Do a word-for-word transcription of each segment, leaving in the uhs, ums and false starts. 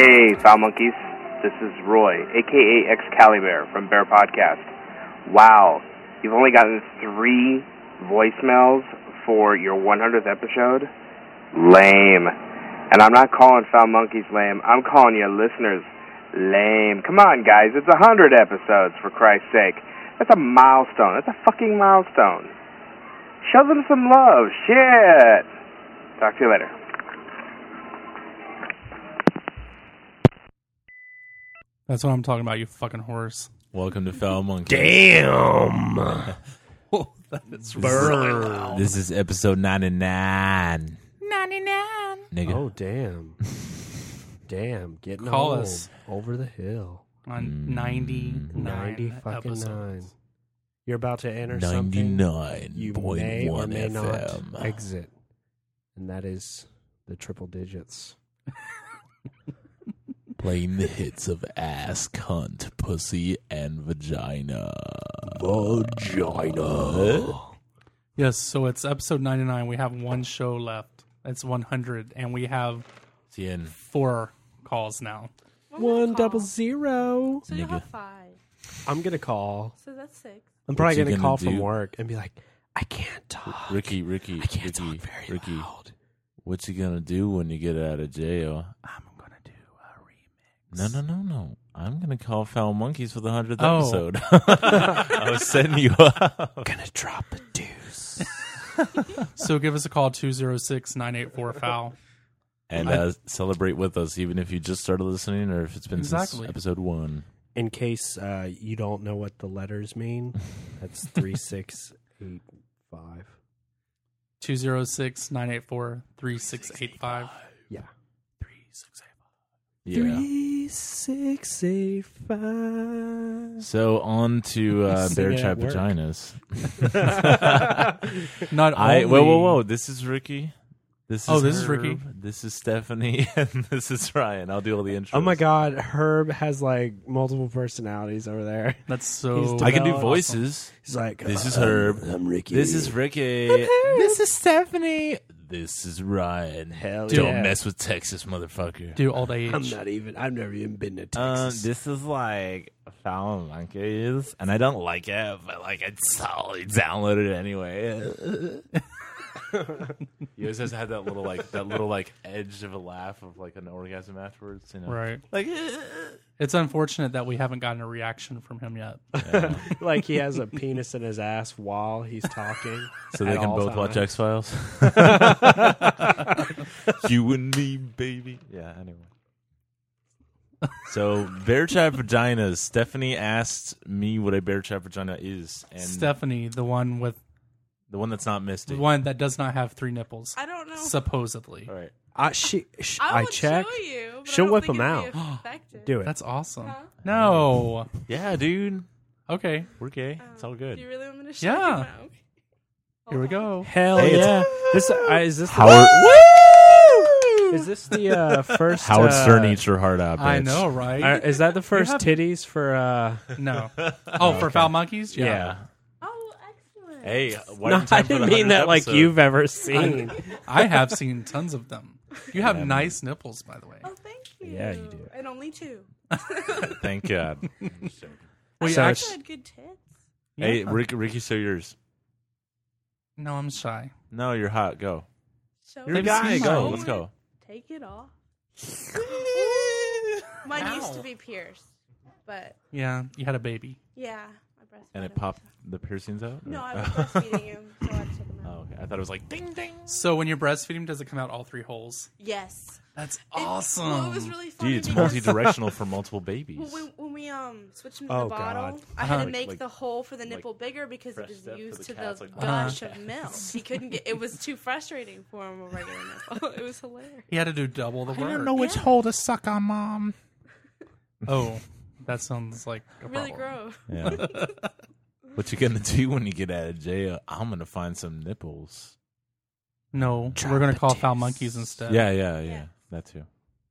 Hey, Foul Monkeys. This is Roy, a k a. Excalibur from Bear Podcast. Wow, you've only gotten three voicemails for your one hundredth episode? Lame. And I'm not calling Foul Monkeys lame. I'm calling you listeners lame. Come on, guys. It's one hundred episodes, for Christ's sake. That's a milestone. That's a fucking milestone. Show them some love. Shit. Talk to you later. That's what I'm talking about, you fucking horse. Welcome to Foul Monkeys. Damn. Oh, that is really loud. This is episode ninety-nine. ninety-nine. Nigga. Oh, damn. Damn. Getting Call old. us. Over the hill. On ninety-nine ninety fucking episodes. nine. You're about to enter something ninety-nine you point may or one may F M. not exit. And that is the triple digits. Playing the hits of ass, cunt, pussy, and vagina. Vagina. Yes, so it's episode ninety-nine. We have one show left. It's one hundred, and we have Cien. four calls now. One double zero. So you Nigga. have five. I'm going to call. So that's six. I'm probably What's he going to gonna call from do? work and be like, I can't talk. Ricky, Ricky, I can't Ricky, talk very Ricky. loud. What's he gonna do when you get out of jail? I'm going to do a remix. No, no, no, no. I'm gonna call Foul Monkeys for the hundredth Oh. episode. I was setting you up. Gonna drop a deuce. So give us a call, two oh six, nine eight four, F O U L. And I- uh, celebrate with us, even if you just started listening or if it's been Exactly. since episode one. In case uh, you don't know what the letters mean, that's three six eight five. two oh six, nine eight four, three six eight five. Yeah. three six eight five. Yeah. Three six eight five. So on to uh, Sing Bear it Trap at work. Vaginas. Not I only... whoa whoa whoa! This is Ricky. This is Oh, this is Herb, Ricky. This is Stephanie, and this is Ryan. I'll do all the intros. Oh my God, Herb has like multiple personalities over there. That's so... He's I can do Awesome. voices. He's like, This is uh, Herb. I'm Ricky. This is Ricky. This is Stephanie. This is Ryan. Hell Don't yeah. mess with Texas, motherfucker. Do old age. I'm not even. I've never even been to Um, Texas. this is like Foul Monkeys, and I don't like it, but like I totally downloaded it anyway. You always have that little like that little like edge of a laugh of like an orgasm afterwards, you know? Right. Like, It's unfortunate that we haven't gotten a reaction from him yet. yeah. Like he has a penis in his ass while he's talking. So they At can all both watch times. X Files. You and me, baby. Yeah. Anyway. So bear trap vaginas. Stephanie asked me what a bear trap vagina is, and Stephanie, the one with the one that's not Misty. the one that does not have three nipples, I don't know. supposedly. All right. I she, sh I, I would checked. show you. But She'll I don't whip think 'em it'd be effective. Do it. That's awesome. Huh? No. Yeah, dude. Okay. We're gay. It's all good. Do you really want me to show Yeah. you? No. Here we Hold on. go. Hell Hey, it's- yeah! This uh, is this Howard. the, is this the uh, first Howard uh, Stern eats your heart out. Bitch. I know, right? uh, is that the first have- titties for? uh no. Oh, for Foul Monkeys? Yeah. Yeah. Oh, excellent. Hey, what No, in time I for didn't the mean that hundredth like episode? you've ever seen. I have seen tons of them. You have Yeah. nice nipples, by the way. Oh, thank you. Yeah, you do. And only two. Thank God. Well, you So I actually, had good tits. Hey, Yeah. Ricky, Ricky, show yours. No, I'm shy. No, you're hot. Go. Show You're a Have me. you guy. seen Go. mine? Let's go. Take it off. Mine Ow. used to be pierced, but Yeah, you had a baby. yeah, my breast. And it popped the piercings out? No, Or- I was breastfeeding him, so I had to take him out. Oh, okay. I thought it was like ding ding. So when you're breastfeeding, does it come out all three holes? Yes. That's It- awesome. Well, it was really funny Dude, it's because multi-directional for multiple babies. when we, when we um switched him to Oh, the bottle, God. I had Uh-huh. to make Like- the hole for the nipple bigger because it fresh was step for used the to cats, the like, gush of milk. He couldn't get. It was too frustrating for him a regular nipple. It was hilarious. He had to do double the work. which Yeah. hole to suck on, Mom. Oh, that sounds like a Really problem. gross. Yeah. What you gonna do when you get out of jail? I'm gonna find some nipples. No, Drop we're gonna the call deuce. Foul Monkeys instead. Yeah, yeah, yeah. Yeah. That too.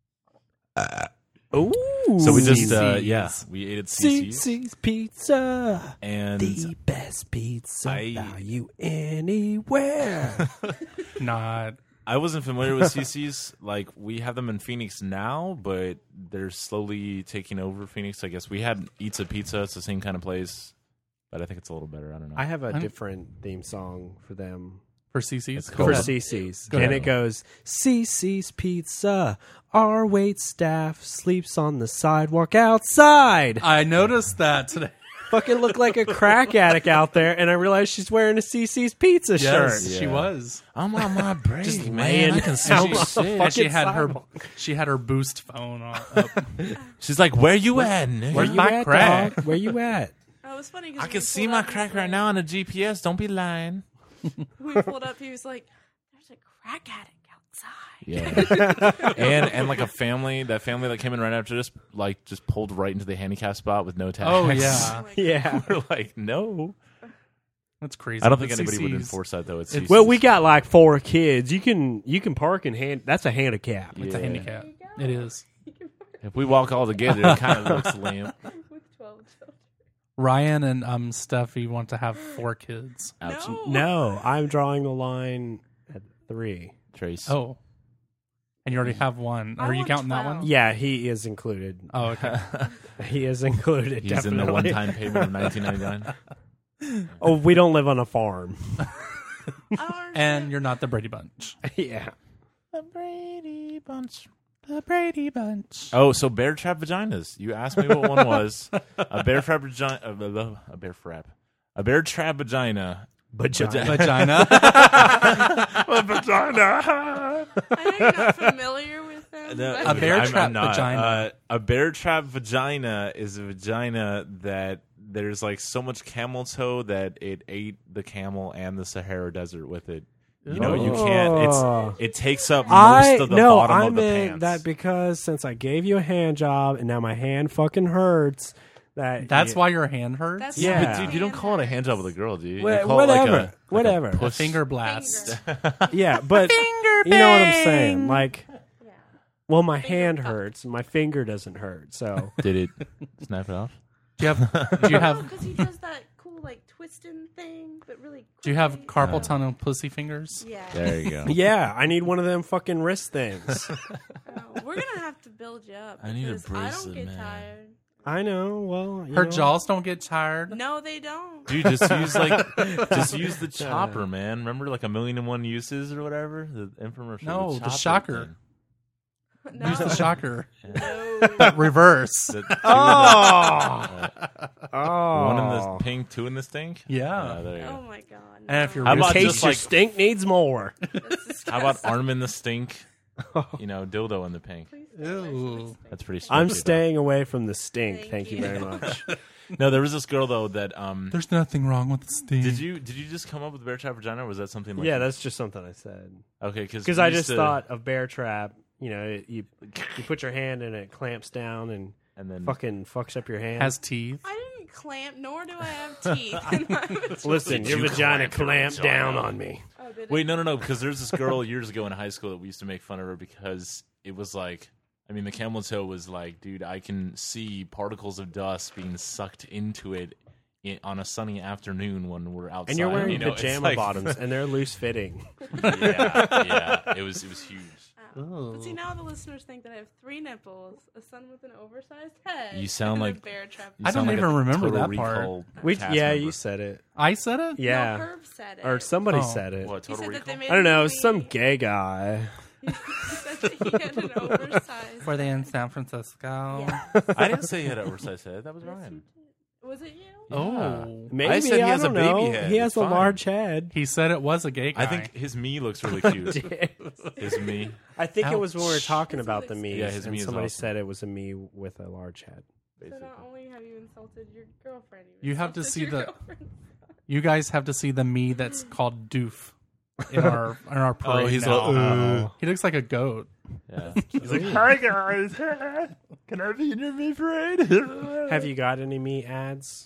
Ooh. So we just, uh, C C's. yeah, we ate at C C's. C C's Pizza. And The best pizza I- value anywhere. Not I wasn't familiar with C C's. Like, we have them in Phoenix now, but they're slowly taking over Phoenix. I guess we had Eats a Pizza. It's the same kind of place, but I think it's a little better. I don't know. I have a I'm- different theme song for them. For C C's? Go For Go ahead. ahead. C C's. Go And ahead. it goes, C C's Pizza. Our wait staff sleeps on the sidewalk outside. I noticed that today. Fucking look like a crack addict out there, and I realized she's wearing a C C's Pizza Yes, shirt. she Yeah. was. I'm on my break, Just man. laying I can see out And on she, the and she fucking had her sidewalk. she had her boost phone on, up. She's like, "Where you at, nigga? Where you my at, crack? dog? Where you at? Oh, it was funny because I can see my crack right now on the G P S. Don't be lying." We pulled up. He was like, "There's a crack addict outside." Yeah, and and like a family, that family that came in right after this, like just pulled right into the handicap spot with no tags. Oh, yeah. Oh my Yeah. We're like, no. That's crazy. I don't But think anybody would C C's enforce that though. It's It's- Well, we got like four kids. You can you can park in hand. That's a handicap. It's a Yeah. handicap. There you go. It is. If we walk all together, it kind of looks lame. With twelve children. Ryan and um Steffi want to have four kids. Absolutely. No, I'm drawing the line at three. Trace. Oh. And you already have one. I Are you want counting that twelve. one? Yeah, he is included. Oh, okay. He is included. He's definitely. in the one-time payment of nineteen ninety-nine. Oh, we don't live on a farm. I don't understand. And you're not the Brady Bunch. Yeah. The Brady Bunch. The Brady Bunch. Oh, so bear trap vaginas. You asked me what one was. A bear trap vagina. Uh, blah, blah, a bear frap. A bear trap vagina. Vagina. Vagina. A vagina. I know you're not familiar with them. No, but- A bear I'm- trap I'm not. vagina. Uh, a bear trap vagina is a vagina that there's like so much camel toe that it ate the camel and the Sahara Desert with it. You know, you can't. Oh. It's it takes up most I of the no, bottom I of the meant pants. that because since I gave you a hand job and now my hand fucking hurts. That That's yeah. why your hand hurts? That's Yeah. why But dude, you don't call it a hand job with a girl, do you? You Wha- call it whatever, like a, whatever. Like a A puss. finger blast. Finger. Yeah, but you know what I'm saying. Like, Yeah. well, my Finger hand fuck. hurts, my finger doesn't hurt. So Did it snap it off? Do you have do you have because he does that cool like twisting thing, but really. do you have quickly. carpal tunnel pussy fingers? Yeah. There you go. yeah, I need one of them fucking wrist things. Oh, we're gonna have to build you up. I need a because I bracelet, don't get man. tired. I know. Well, you Her know, jaws don't get tired. No, they don't. Dude, just use like, just use the chopper, man. Remember, like a million and one uses or whatever. The infomercial. No, the chopper shocker. thing. No. Use the shocker. No. Reverse. The two Oh, in the- oh. one in the pink, two in the stink. Yeah. Uh, there you go. Oh my god. And if you're How In about case just your like- stink needs more. How about arm in the stink? You know, dildo in the pink. Ew. That's pretty. I'm stupid, staying away from the stink. Thank Thank, you. you. very much. though. No, there was this girl though that. Um, There's nothing wrong with the steam. did you did you just come up with bear trap vagina, or was that something like? yeah, that's just something I said. okay. Because Because I just thought of bear trap. You know, you you put your hand in it, clamps down, and and then fucking fucks up your hand. has teeth? I didn't clamp, nor do I have teeth. in my vagina. Listen, Did your you vagina clamp your clamped vagina? down on me. Oh, did it? Wait, no, no, no. Because there's this girl years ago in high school that we used to make fun of her because it was like, I mean, the camel toe was like, dude, I can see particles of dust being sucked into it in, on a sunny afternoon when we're outside. And you're wearing you know, it's pajama like- bottoms, and they're loose fitting. yeah, yeah. It was it was huge. Ow. But see, now the listeners think that I have three nipples, a son with an oversized head. You sound and a like- bear trap. You I don't sound like even a remember Total that part. Recall We, cast yeah, member. you said it. I said it? Yeah, No, Herb said it. or somebody Oh. said it. What, He Total said that they Recall? made I don't know. a It was some movie. gay guy. He said that he had an oversized. Were they in San Francisco? Yeah. I didn't say he had an oversized head. That was Yes, you Ryan. did. Was it you? Oh. Maybe I said he has a don't baby know. head. He has It's a fine. large head. He said it was a gay guy. I think his me looks really cute. His me. I think it was when we were Ouch. talking His about the looks- me. Yeah, his and me is somebody awesome. said it was a me with a large head. So Basically. not only have you insulted your girlfriend, you've You have to insulted see your the- girlfriend's son. You guys have to see the me that's called Doof in our in our parade Oh, he's now. like, "Ooh." He looks like a goat. Yeah. He's like, hi guys, can I be in your me parade? Have you got any me ads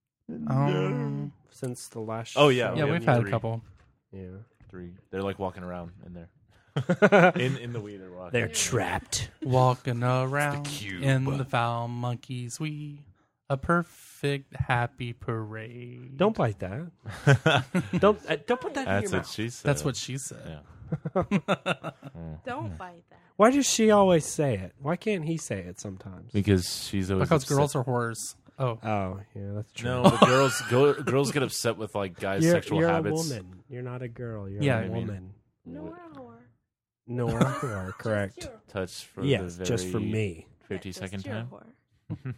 Um, since the last? Oh, yeah. show? yeah, we we've have had three. a couple. Yeah. Three. They're like walking around in there. in in the weed they're walking. They're trapped. Walking around cube. in the foul monkeys, we a perfect happy parade. Don't bite that. don't uh, don't put that in That's your what mouth. she said. That's what she said. Yeah. Don't bite that. Why does she always say it? Why can't he say it sometimes? Because she's always Because upset. girls are whores. Oh, Oh, yeah, that's true. No, but girls go, girls get upset with like guys' you're, sexual you're habits. a woman. You're not a girl. You're Yeah, a I mean- woman. No, we're a whore. No, we're a whore, correct. Just you're- Touch for Yes, the very just for me. fifty yeah, just second you're a time. whore.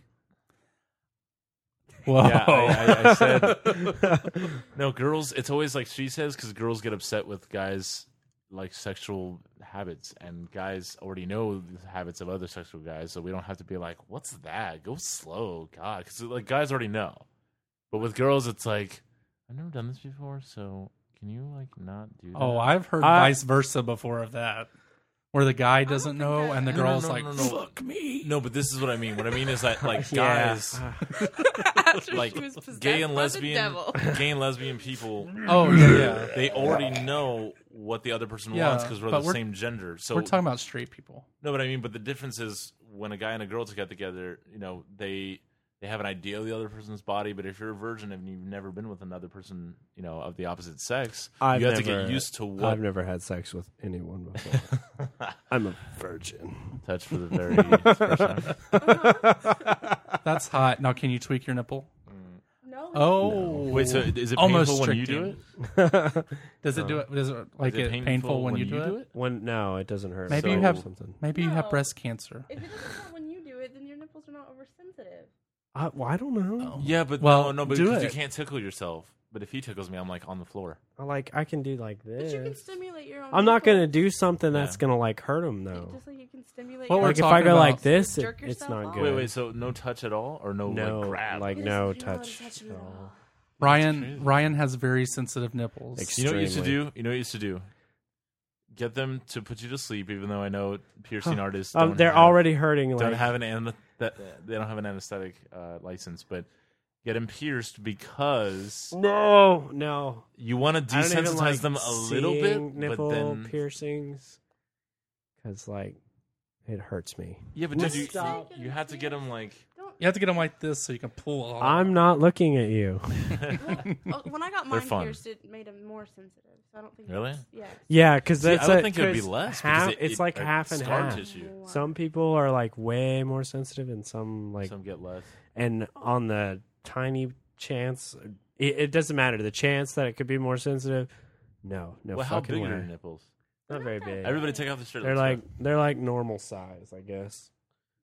whoa! Yeah, I, I, I said no. Girls, it's always like she says because girls get upset with guys like sexual habits, and guys already know the habits of other sexual guys, so we don't have to be like, "What's that? Go slow, God," because like guys already know. But with girls, it's like, I've never done this before, so can you like not do that? Oh, I've heard I- vice versa before of that, where the guy doesn't think know that- and the No, no, girl's no, like, no, no. "Fuck me." No, but this is what I mean. What I mean is that like Yeah. guys, After like she was possessed gay and by the lesbian, devil. gay and lesbian people, Oh yeah, yeah. they already know what the other person Yeah, wants because we're but the we're- same gender. So We're talking about straight people. no, but I mean, but the difference is when a guy and a girl get together, you know, they they have an idea of the other person's body. But if you're a virgin and you've never been with another person, you know, of the opposite sex, I've you have to never- get used to what I've never had sex with anyone before. I'm a virgin. touch for the very first time. That's hot. Now, can you tweak your nipple? No. Oh, Wait, so is it Almost painful when you do restricting. it? Does it do it? Does it like Is it it painful, when, you, do, it? When no, it doesn't hurt. Maybe you So- have- something. Maybe you have No. breast cancer. If it doesn't hurt when you do it, then your nipples are not oversensitive. I, well, I don't know. Yeah, but Well, no, no, but do because you it. can't tickle yourself. But if he tickles me, I'm like on the floor. I like I can do like But this. you can stimulate your own. I'm not gonna nipples. do something that's Yeah. gonna like hurt him though. Just like you can stimulate. What your we're Like if own I talking go about- like this, it, Jerk it's yourself not off. good. Wait, wait. So no touch at all, or no, no, like grab? like What no is it? You don't wanna touch. touch me at at all. all. Ryan crazy. Ryan has very sensitive nipples. Ex- You know what you used to Extremely. do? You know what you used to do? Get them to put you to sleep, even though I know piercing artists Um, don't they're have, already hurting. don't Like have an an, that they don't have an anesthetic uh, license, but get them pierced because no, no. you want to I don't even desensitize like them a little seeing bit, nipple but then piercings because like it hurts me. yeah, but What dude, you, is it? you have to get them like Don't. You have to get them like this so you can pull it off. I'm not looking at you. Well, when I got They're mine fun. pierced, it made them more sensitive. So I don't think. Really? that's- Yeah. Yeah, because See, that's I would a- think it would be 'cause less. Half, because it, it's it- like uh, half and scar half. tissue. Some people are like way more sensitive, and some like Some get less. and on the tiny chance, it, it doesn't matter. The chance that it could be more sensitive, no, no well, how fucking big way. are your nipples? Not very big. Everybody, take off the shirt. they're let's like go. they're like normal size, I guess.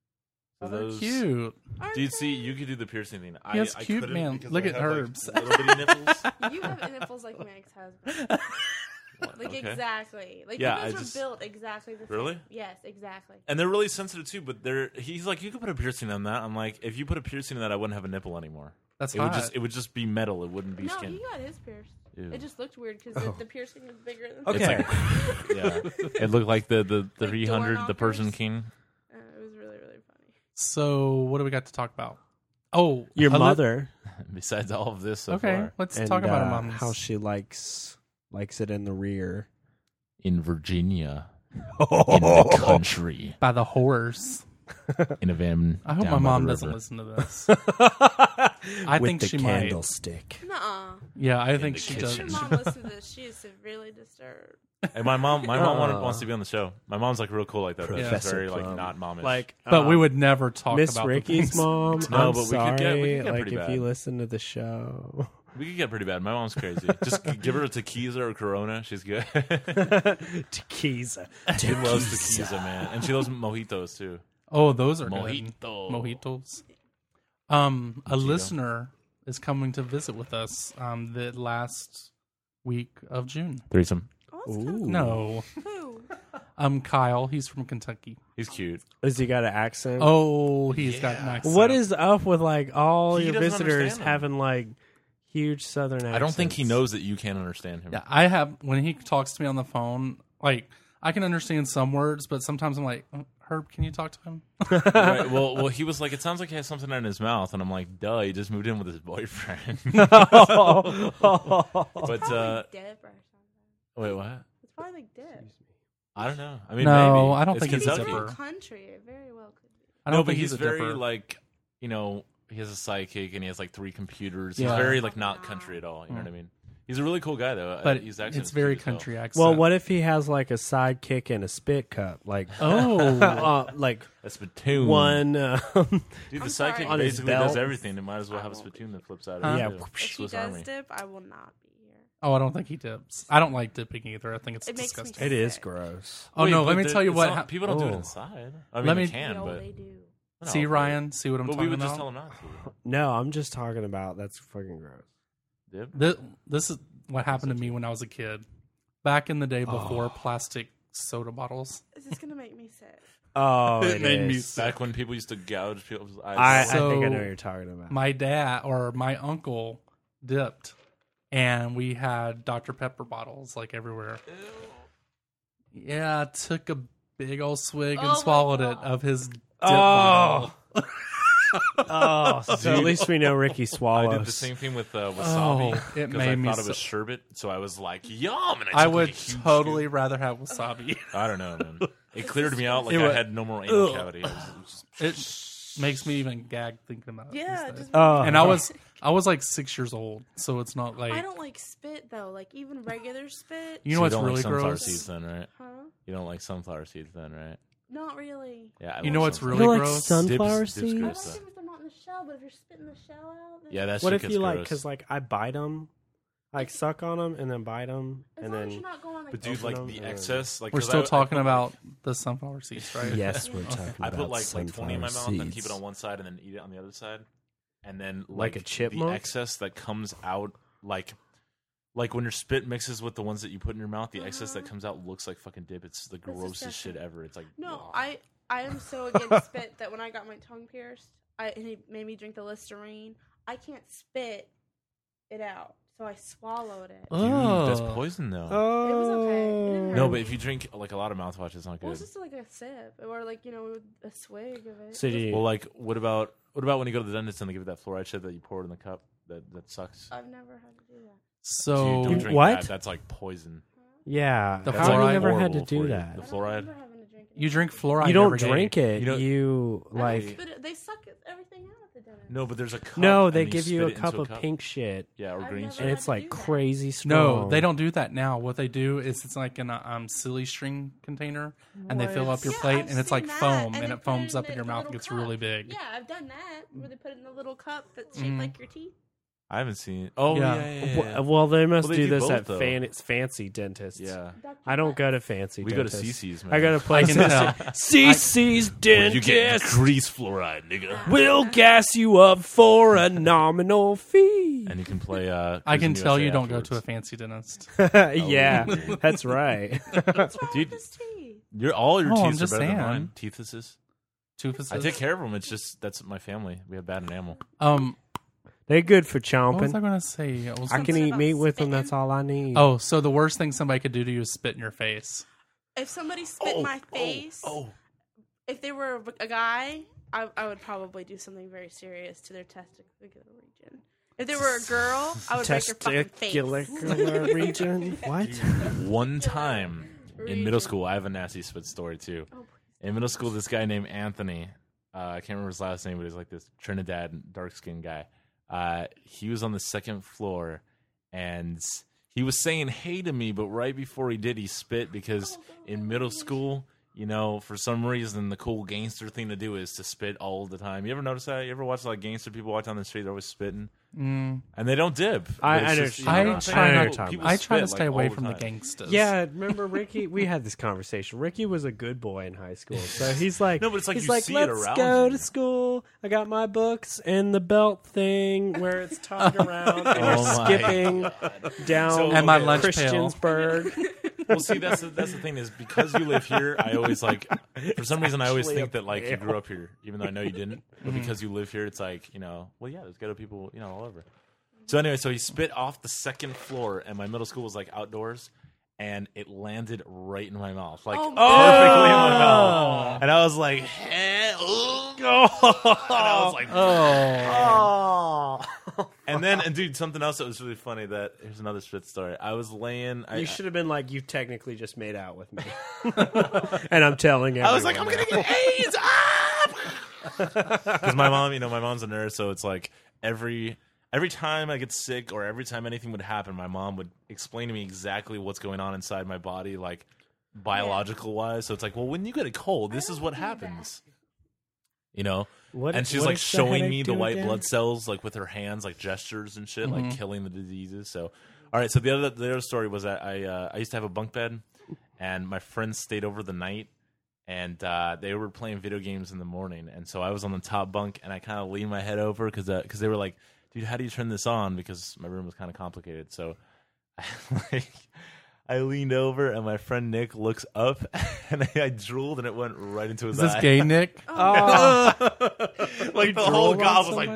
So They're those. cute. Aren't Dude, they? see, you could do the piercing thing. I, Yes, I cute, couldn't man. because Look I at have, Herbs. Like, little bitty nipples. You have nipples like my ex-husband. Like Okay. exactly. Like Yeah, you guys I were just- built exactly the same. Really? Yes, exactly. And they're really sensitive too. But they're he's like, you could put a piercing on that. I'm like, if you put a piercing on that, I wouldn't have a nipple anymore. That's It hot. would just it would just be metal. It wouldn't be No, skin. he got his pierced. Ew. It just looked weird because the, the piercing was bigger than. Okay. It's like, yeah, it looked like the the, the Like three hundred, door the Persian knockers? king. Uh, it was really really funny. So what do we got to talk about? Oh, Your a li- mother, Besides all of this so Okay, far, let's and talk about uh, her mom. how she likes likes it in the rear. in Virginia, in the country, by the horse. in a van. I hope down my by mom the doesn't river. listen to this. I With think the she candlestick. Nuh-uh. might. Yeah, I think the she kitchen. Your does. mom listens to this. She is severely disturbed. And my mom, my mom wanted, Uh. wants to be on the show. My mom's like real cool like that. Though. She's Professor very like Plum. not momish. Like, But we um, would never talk Miss about the Ricky's things. mom. No, I'm but we sorry. could get- we could get like pretty if bad. you listen to the show, we could get pretty bad. My mom's crazy. Just give her a tequila or Corona. She's good. tequila. She loves tequila, man, and she loves mojitos too. Oh, those are good. Mojito. Mojitos. Um, a Mojito. listener is coming to visit with us um the last week of June. Threesome. Oh, that's kind of No. Who? Um, Kyle, he's from Kentucky. He's cute. Has he got an accent? Oh, he's got an Yeah. accent. What is up with like all He your doesn't visitors understand them. having like huge Southern accents? I don't think he knows that you can't understand him. Yeah, I have when he talks to me on the phone, like I can understand some words, but sometimes I'm like, "Oh, Herb, can you talk to him? Right. Well, well, he was like, it sounds like he has something in his mouth, and I'm like, duh, he just moved in with his boyfriend. but Probably uh, Deb or something. wait, what? It's probably like Deb. I don't know. I mean, No, maybe. I don't It's think he's a Kentucky. zipper. From country, it very well could be. I don't no, but think he's, he's, a very dipper. like, you know, he has a psychic and he has like three computers. Yeah. He's very like not Wow. country at all. You know what I mean? He's a really cool guy, though. but He's actually it's very country accent. Well, what if he has like a sidekick and a spit cup? Like, Oh, uh, like A spittoon. one. Uh, Dude, the I'm sorry. sidekick On his basically belt. does everything. It might as well I have a won't be spittoon that flips out. Huh? of it, Yeah. too. If he Swiss does Army. dip, I will not be here. oh, I don't think he dips. I don't like dipping either. I think it's It makes me disgusting. it is sick. gross. Oh Wait, no, but let me the- tell you it's what. not- hap- people don't do it Oh. inside. I mean, Let they me- can, no, but they do. No, See but- Ryan, see what I'm But talking we would about. just tell him not to. No, I'm just talking about that's fucking gross. Dip? This, this is what happened to me when I was a kid. Back in the day before Oh. plastic soda bottles. Is this gonna make me sick? Oh, It it, made me is. sick. Back when people used to gouge people's eyes. I, out. So- I think I know what you're talking about. My dad or my uncle dipped, and we had Doctor Pepper bottles like everywhere. Yeah, I took a big old swig Oh and my swallowed it God. of his dip Oh. bottle. oh, so at least we know Ricky swallows. I did the same thing with uh, wasabi Oh, it because made I me thought it so- was sherbet, so I was like, "Yum!" And I, I took, would like, a huge totally scoop. rather have wasabi. I don't know, man. It cleared me out like It I wa- had no more anal Ugh. cavity. It was, it was just, It makes me even gag thinking about it. Yeah, these days. just Oh. and I was I was like six years old, so it's not like I don't like spit though. Like even regular spit. you know So what's don't really like sunflower gross. seeds then, right? Huh? You don't like sunflower seeds then, right? Not really. Yeah. I You love know what's sunflower really You know, like gross? sunflower Dip's- dip's seeds. I gross, like though. them if they're not in the shell, but if you're spitting the shell out, then Yeah, that What shit if gets you like? gross. Because like I bite them, like suck on them and then bite them, as and long as then you're not going like But dude, Open like them the and- excess, like We're 'cause still I- I talking put, about like- the sunflower seeds, right? yes, we're talking I about put like like twenty in my mouth sunflower and keep it seeds. on one side and then eat it on the other side, and then Like like, a chipmunk? the excess that comes out like like when your spit mixes with the ones that you put in your mouth, the excess that comes out looks like fucking dip. It's the grossest disgusting. shit ever. It's like No, I I am so against spit that when I got my tongue pierced, I and he made me drink the Listerine. I can't spit it out, so I swallowed it. Dude, Oh, that's poison though. Oh, It was okay. It didn't No, hurt. but if you drink like a lot of mouthwash, it's not Well, good. it's just like a sip, or like you know, a swig of it. So do you- Well, like what about what about when you go to the dentist and they give you that fluoride shit that you pour in the cup that that sucks? I've never had to do that. so Dude, don't drink What? that. That's like poison. Yeah, The how have you fluoride never had to horrible do for you. that? The I don't fluoride? remember having to drink it. you drink fluoride. You don't every day. drink it. You know- You I don't like spit it. They suck it- everything out at the dentist. No, but there's a cup. no, and they you give you spit a it into cup a of cup. pink shit, Yeah, or I've green never shit. and had it's to like do that. crazy strong. No, they don't do that now. What they do is it's like in a um, silly string container, and they fill up your Yeah, plate, I've and it's like seen that, foam, and and they it put foams it up in in your a mouth and little gets cup. really big. Yeah, I've done that where they put it in a little cup that's Mhm. shaped like your teeth. I haven't seen. Oh Yeah. yeah, yeah, yeah, W- yeah. Well, they must Well, they do do this both, at though. fan- it's fancy dentists. Yeah. Doctor I don't Matt. go to fancy. We go to dentists. C C's, man. I go to I places. can tell. C C's Where you get dentist grease fluoride, nigga. will gas you up for a nominal fee. And you can play. Uh, I can Cruising tell U S A you don't go afterwards. to a fancy dentist. yeah, that's right. What's wrong Dude, with this teeth? Your all your Oh, I'm teeth are just better than saying. mine. Teethuses. Toothus. I take care of them. It's just that's my family. We have bad enamel. Um, They're good for what was I chomping. going to say? I was I gonna can say- eat about meat with them. spitting? That's all I need. Oh, so the worst thing somebody could do to you is spit in your face. If somebody spit in my face, Oh, if they were a guy, I, I would probably do something very serious to their testicular region. If they were a girl, I would break their fucking face. Testicular region. What? one time in middle Region. school, I have a nasty spit story too. Oh, In middle school, this guy named Anthony, uh, I can't remember his last name, but he's like this Trinidad dark skinned guy. Uh, he was on the second floor, and he was saying hey to me, but right before he did, he spit because in middle school, you know, for some reason, the cool gangster thing to do is to spit all the time. You ever notice that? You ever watch like gangster people walk down the street, they're always spitting, Mm. and they don't dip. I- But it's I just, understand. you know I what I'm try saying? not People- to- people I try to spit, stay like, away all from the time. gangsters. Yeah, remember Ricky? We had this conversation. Ricky was a good boy in high school, so he's like, No, but it's like he's you like, see it let's around go you." to school. I got my books and the belt thing where it's tied around, and Oh you're my skipping down So- And my okay. lunch pail. Christiansburg. Well, see, that's the, that's the thing is because you live here, I always like for some reason I always actually think a that like you pail. grew up here, even though I know you didn't. But Mm-hmm. because you live here, it's like you know, well, yeah, there's ghetto people, you know, all over. So anyway, so he spit off the second floor, and my middle school was like outdoors, and it landed right in my mouth, like Oh, perfectly in my Oh. mouth. And I was like, eh, ooh. and I was like, Oh. Oh, and then and dude, something else that was really funny. That here's another spit story. I was laying. I, you should have been like, you technically just made out with me, and I'm telling everyone. I was like, I'm now. gonna get AIDS. Ah! Because my mom, you know, my mom's a nurse, so it's like every. every time I get sick or every time anything would happen, my mom would explain to me exactly what's going on inside my body, like biological wise. So it's like, well, when you get a cold, this is what happens. You know? What, and she's what like does the showing headache me the do white again? blood cells, like with her hands, like gestures and shit, Mhm. like killing the diseases. So, all right. So the other the other story was that I uh, I used to have a bunk bed, and my friends stayed over the night, and uh, they were playing video games in the morning, and so I was on the top bunk, and I kind of leaned my head over because because they were like, dude, how do you turn this on? Because my room was kind of complicated. So, I, like. I leaned over, and my friend Nick looks up, and I, I drooled, and it went right into his Is this eye. gay, Nick? Oh, Like the drooled whole on gob was like,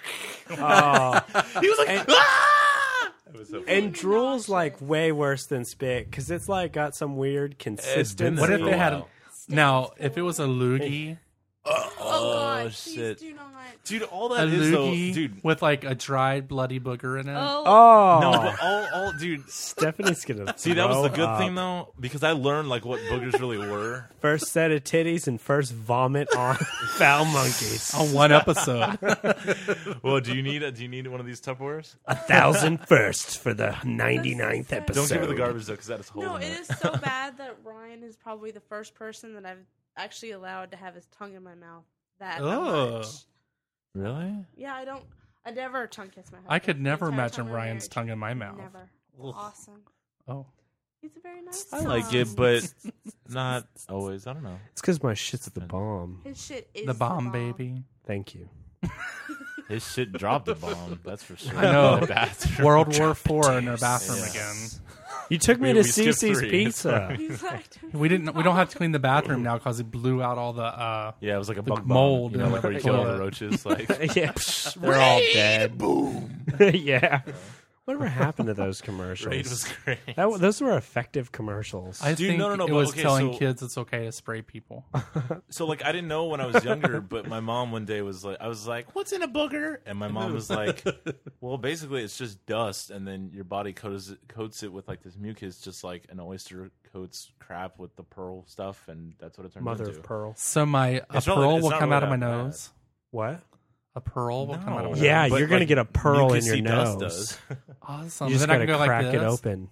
oh. he was like, And- ah! It was so funny. And drool's like way worse than spit because it's like got some weird consistency. What if for they a had while. now? If it was a loogie, Oh, God, shit. please do not. Dude, all a that is though, loogie dude. with like a dried bloody booger in it. Oh, Oh, No, but all, all, dude. Stephanie's gonna See, that was the throw good up. thing though, because I learned like what boogers really were. First set of titties and first vomit on foul monkeys. On one episode. Well, do you need a, do you need one of these Tupperwares? A thousand firsts for the ninety-ninth Don't episode. Don't give her the garbage though, because that is holding no, it it. is so bad that Ryan is probably the first person that I've actually allowed to have his tongue in my mouth. That Ugh. much. Really? Yeah, I don't. I never tongue kiss my husband. I could The never entire imagine time we're Ryan's married. tongue in my mouth. Never. Ugh. Awesome. Oh, He's a very nice. I like son. it, but not always. I don't know. It's because my shit's the bomb. His shit is the bomb, baby. Thank you. His shit dropped a bomb. That's for sure. I know. In the bathroom. World War Four in their bathroom Yes. again. You took me We- to we skipped Cece's three. Pizza. He's like, We didn't. We don't have to clean the bathroom now because he blew out all the. uh Yeah, it was like a The bug bomb, mold You know, in like the where you kill all the toilet. roaches. Like, Yeah, they're all dead. Boom. Yeah. Whatever happened to those commercials? Raid was great. That, those were effective commercials. I Dude, think no, no, no, it but was okay, telling so- kids it's okay to spray people. So like I didn't know when I was younger, but my mom one day was like, I was like, "What's in a booger?" And my mom was like, "Well, basically it's just dust, and then your body coats it, coats it with like this mucus, just like an oyster coats crap with the pearl stuff, and that's what it turns Mother into." of pearl. So my a It's not- pearl it's will not come really out of my that bad. nose. What? A pearl will come out of my No. Yeah, nose. But, you're gonna like, get a pearl in your mucusy dust nose. does. Awesome. You just then I gotta can go crack like it this. open.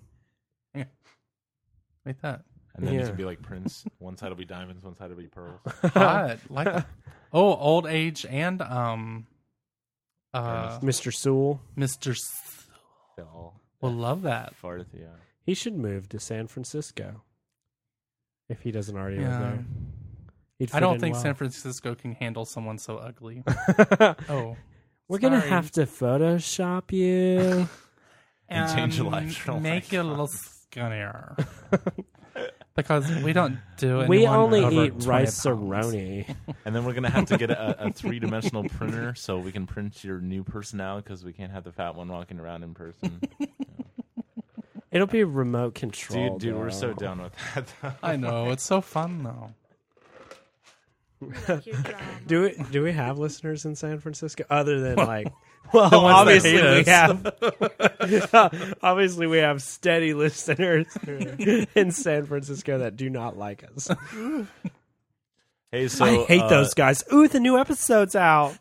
Like that. And then you Yeah. can be like Prince. One side will be diamonds, one side will be pearls. Hot. Like that. Oh, old age and um, uh, Mister Sewell. Mister S- They all will love that. fart at the eye. He should move to San Francisco. If he doesn't already live Yeah. there. He'd I fit don't in think well. San Francisco can handle someone so ugly. We're Oh, gonna sorry. have to Photoshop you. And change your Um, life. Oh my Make you a God. little skinnier. Because we don't do we anyone only over eat twenty rice pounds. And roni. then we're gonna have to get a, a three dimensional printer so we can print your new person out because we can't have the fat one walking around in person. It'll be remote control. Dude, dude, we're so though. down with that. Though. I know it's so fun though. like your drama. Do we do we have listeners in San Francisco other than like? Well, ones that obviously hate we us. have. Obviously, we have steady listeners in San Francisco that do not like us. Hey, so I hate uh, those guys. Ooh, the new episode's out.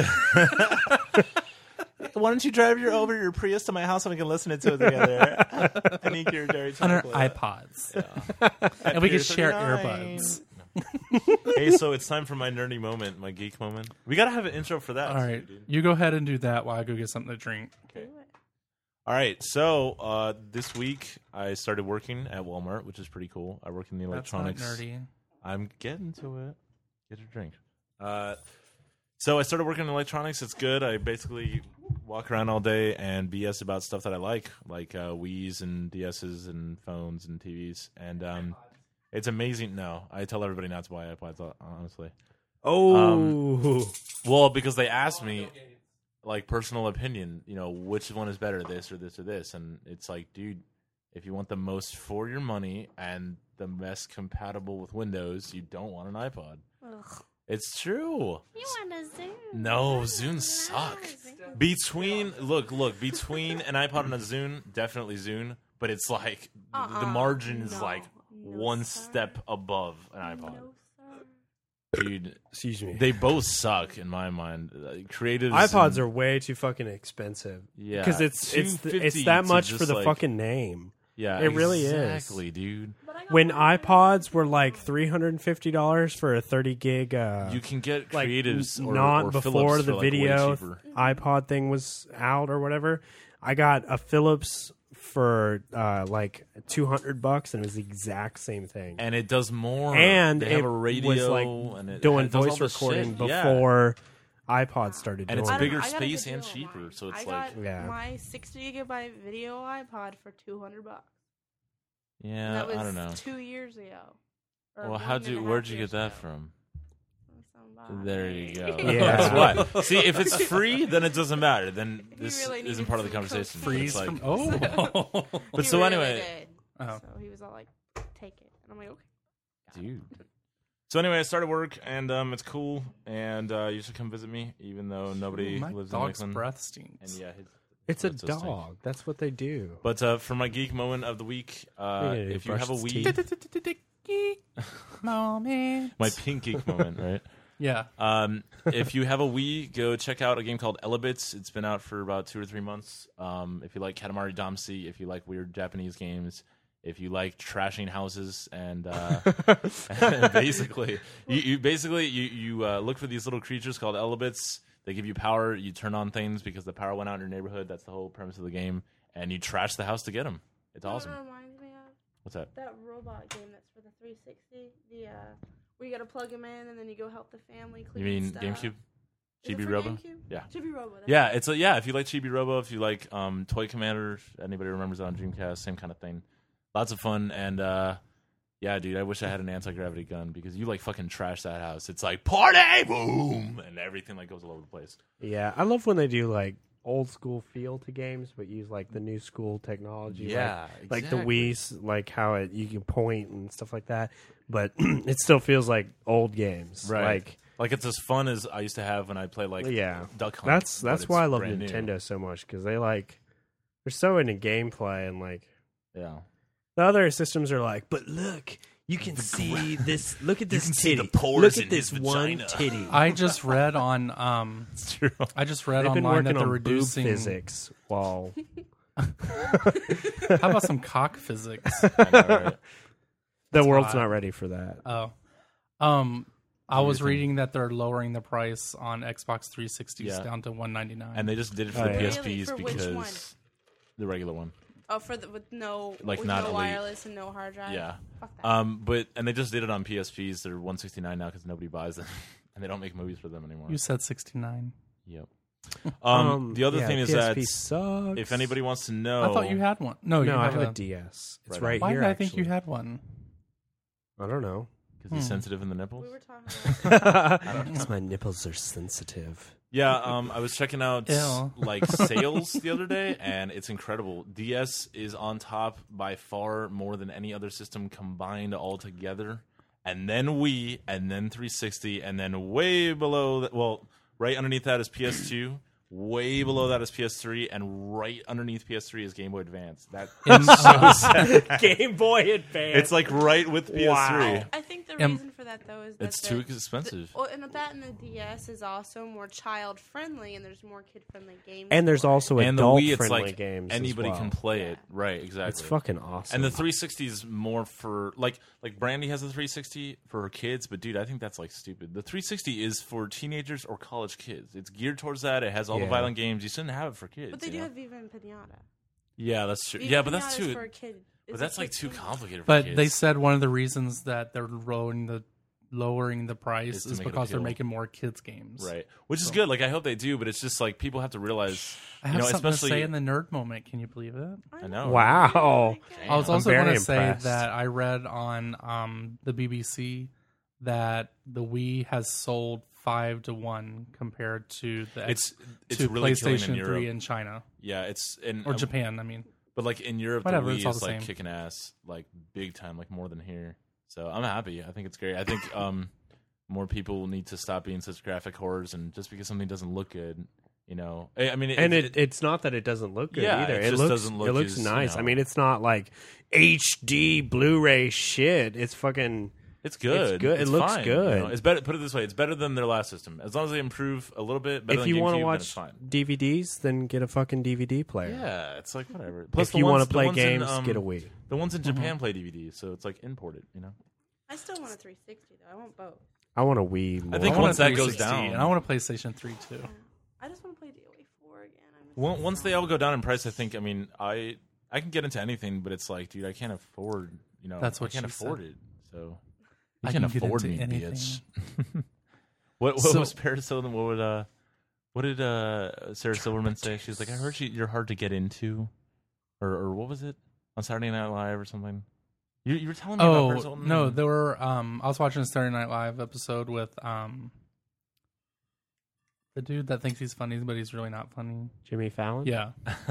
Why don't you drive your over your Prius to my house and we can listen to it together? I need your dairy On our chocolate. iPods, and we can share thirty-nine. earbuds. Hey, so it's time for my nerdy moment, my geek moment. We gotta have an intro for that. All too, right, dude. you go ahead and do that while I go get something to drink. Okay. All right, so uh, this week I started working at Walmart, which is pretty cool. I work in the That's not electronics. nerdy. I'm getting to it. Get a drink. Uh, so I started working in electronics. It's good. I basically walk around all day and B S about stuff that I like, like uh, Wii's and D S's and phones and T Vs. And um, it's amazing. No, I tell everybody not to buy iPods, honestly. Oh, Well, because they asked me, like, personal opinion, you know, which one is better, this or this or this. And it's like, dude, if you want the most for your money and the best compatible with Windows, you don't want an iPod. Ugh. It's true. You want a Zoom? No, Zunes suck. Between, look, look, between an iPod and a Zune, definitely Zune. But it's like, Uh-uh. the margin is No. like No, one sir. step above an iPod. No, sir. dude. Excuse me. They both suck in my mind. Uh, creatives. iPods and, are way too fucking expensive. yeah, because it's it's two fifty it's that to much for just, the like- fucking name. Yeah, it really is. exactly, dude. But I got When mine. iPods were like three hundred and fifty dollars for a thirty gig, uh, You can get like creatives or, not or before Philips the for, like, way video cheaper. iPod thing was out or whatever. I got a Philips for uh, like two hundred bucks, and it was the exact same thing. and it does more. And they it have a radio, was like and it doing it does all voice the recording shit. Yeah. before iPod started And doing it's I it. don't bigger know, I got a space good and deal on cheaper, mine. so it's I like- got Yeah. my sixty gigabyte video iPod for two hundred bucks. Yeah, that was I don't know. two years ago. Or Well, one how'd and you? a Where'd half you years get that ago. from? Somebody. There you go. Yeah. That's why. See, if it's free, then it doesn't matter. Then He this really isn't needed part of the some conversation. cocaine. It's Freeze like, from oh. but He so really anyway, did. Oh. So he was all like, "Take it," and I'm like, "Okay." dude. So anyway, I started work, and um, it's cool, and uh, you should come visit me, even though nobody My lives in dog's Lakeland. breath stinks. And yeah, his, It's a That's so stink. dog. That's what they do. But uh, for my geek moment of the week, uh, Yeah, if you brush have a its Wii, teeth. Moment. my pink geek moment, right? Yeah. Um, if you have a Wii, go check out a game called Elebits. It's been out for about two or three months. Um, if you like Katamari Damacy, if you like weird Japanese games, if you like trashing houses, and, uh, and basically, you, you basically you you uh, look for these little creatures called Elebits. They give you power. You turn on things because the power went out in your neighborhood. That's the whole premise of the game, and you trash the house to get them. It's You know awesome. what it reminds me of? What's that? That robot game that's for the three sixty. The uh, where you gotta plug them in and then you go help the family You clean mean stuff. GameCube? Is it Chibi for Robo? GameCube? Yeah. Chibi Robo. that's Yeah, it. it's a yeah. If you like Chibi Robo, if you like um, Toy Commander, anybody remembers that on Dreamcast, same kind of thing. Lots of fun, and uh, yeah, dude, I wish I had an anti gravity gun because you like fucking trash that house. It's like party, boom, and everything like goes all over the place. Yeah, I love when they do like old school feel to games, but use like the new school technology. Yeah, like, like the exactly. Wii, like how it you can point and stuff like that. But it still feels like old games, Right. Like, Like it's as fun as I used to have when I played like yeah, Duck Hunt. that's but that's it's why I love brand new. Nintendo so much because they like they're so into gameplay and like Yeah, the other systems are like, but look, you can see this. Look at this can see titty. the pores look in at this his one vagina. titty. I just read on um it's true. I just read They've been online that working they're on reducing boob physics while How about some cock physics? I know, right? the world's hot. not ready for that. Oh. Um I do you was think? reading that they're lowering the price on Xbox three sixties Yeah. down to one ninety-nine. And they just did it for Oh, the yeah. P S Ps Really? For which because one? the regular one. Oh, for the with no Like, with not no elite. wireless and no hard drive. Yeah. Fuck that. Um, but and they just did it on P S Ps. They're one sixty nine now because nobody buys them, and they don't make movies for them anymore. You said sixty-nine. Yep. Um, the other yeah, thing is P S P that sucks. if anybody wants to know, I thought you had one. No, you no, I have, have a a D S. It's Right right, on. Why here. did I think you actually. had one? I don't know. because he's Hmm. sensitive in the nipples. we were talking about Because my nipples are sensitive. Yeah, um, I was checking out Ew. like sales the other day, and it's incredible. D S is on top by far more than any other system combined all together, and then Wii, and then three sixty, and then way below that. Well, right underneath that is P S two. Way below that is P S three, and right underneath P S three is Game Boy Advance. That In, uh, Game Boy Advance. it's like right with P S three. Wow. I think the Um, reason for that though is that It's the, too expensive. The, well, and that and the D S is also more child friendly, and there's more kid friendly games. and there's for it. also and the adult Wii, it's friendly like games. as anybody well. can play Yeah. it. Right, exactly. It's fucking awesome. And the three sixty is more for like like Brandy has a three sixty for her kids, but dude, I think that's like stupid. The three sixty is for teenagers or college kids. It's geared towards that. It has all the Yeah. violent games. You shouldn't have it for kids. But they you do know? have Viva and Pinata. Yeah, that's true. Viva Yeah, but that's Pinata's too. For a kid. But It's that's a like kid's too game. complicated. For but kids. they said one of the reasons that they're lowering the lowering the price Is to is make it because they're appeal. making more kids games. right, which is good. Like I hope they do, but it's just like people have to realize. I You have know, something especially to say in the nerd moment. Can you believe it? I know. Wow. I was I'm also very going to say impressed. that I read on um, the B B C that the Wii has sold five to one compared to the It's it's to really killing in PlayStation Europe. three in China Yeah, it's in or Japan. I mean, But like in Europe, Whatever, the it's Wii all is the like same. kicking ass, like big time, like more than here. So I'm happy. I think it's great. I think um, more people need to stop being such graphic horrors, and just because something doesn't look good, you know. I I mean, it, and it, it's not that it doesn't look good Yeah, either. it It, just looks doesn't look it looks as, you nice. I know- mean, it's not like H D Blu-ray shit. It's fucking It's good. It's good. It It's looks fine, good. You know? It's better. Put it this way: it's better than their last system. As long as they improve a little bit. Better If than you want to watch it's fine. D V Ds, then get a fucking D V D player. Yeah, it's like whatever. Plus, If the you want to play games, in, um, get a Wii. The ones in Japan play D V Ds, so it's like imported. You know. I still want a three sixty though. I want both. I want a Wii. More. I think I want once a that goes 360, down, and I want a PlayStation three too. Yeah. I just want to play D O A four again. I miss Once that once so they all much. go down in price, I think. I mean, I I can get into anything, but it's like, dude, I can't afford. You know, That's what I can't she afford said. it. So I you can can get afford into me, anything. bitch. what what So- was Paris Hilton? What would uh, what did uh Sarah Silverman say? She was like, I heard you, you're hard to get into, or or what was it on Saturday Night Live or something? You you were telling me about Paris Oh Hilton. no, there were. Um, I was watching a Saturday Night Live episode with um, the dude that thinks he's funny, but he's really not funny. Jimmy Fallon. Yeah,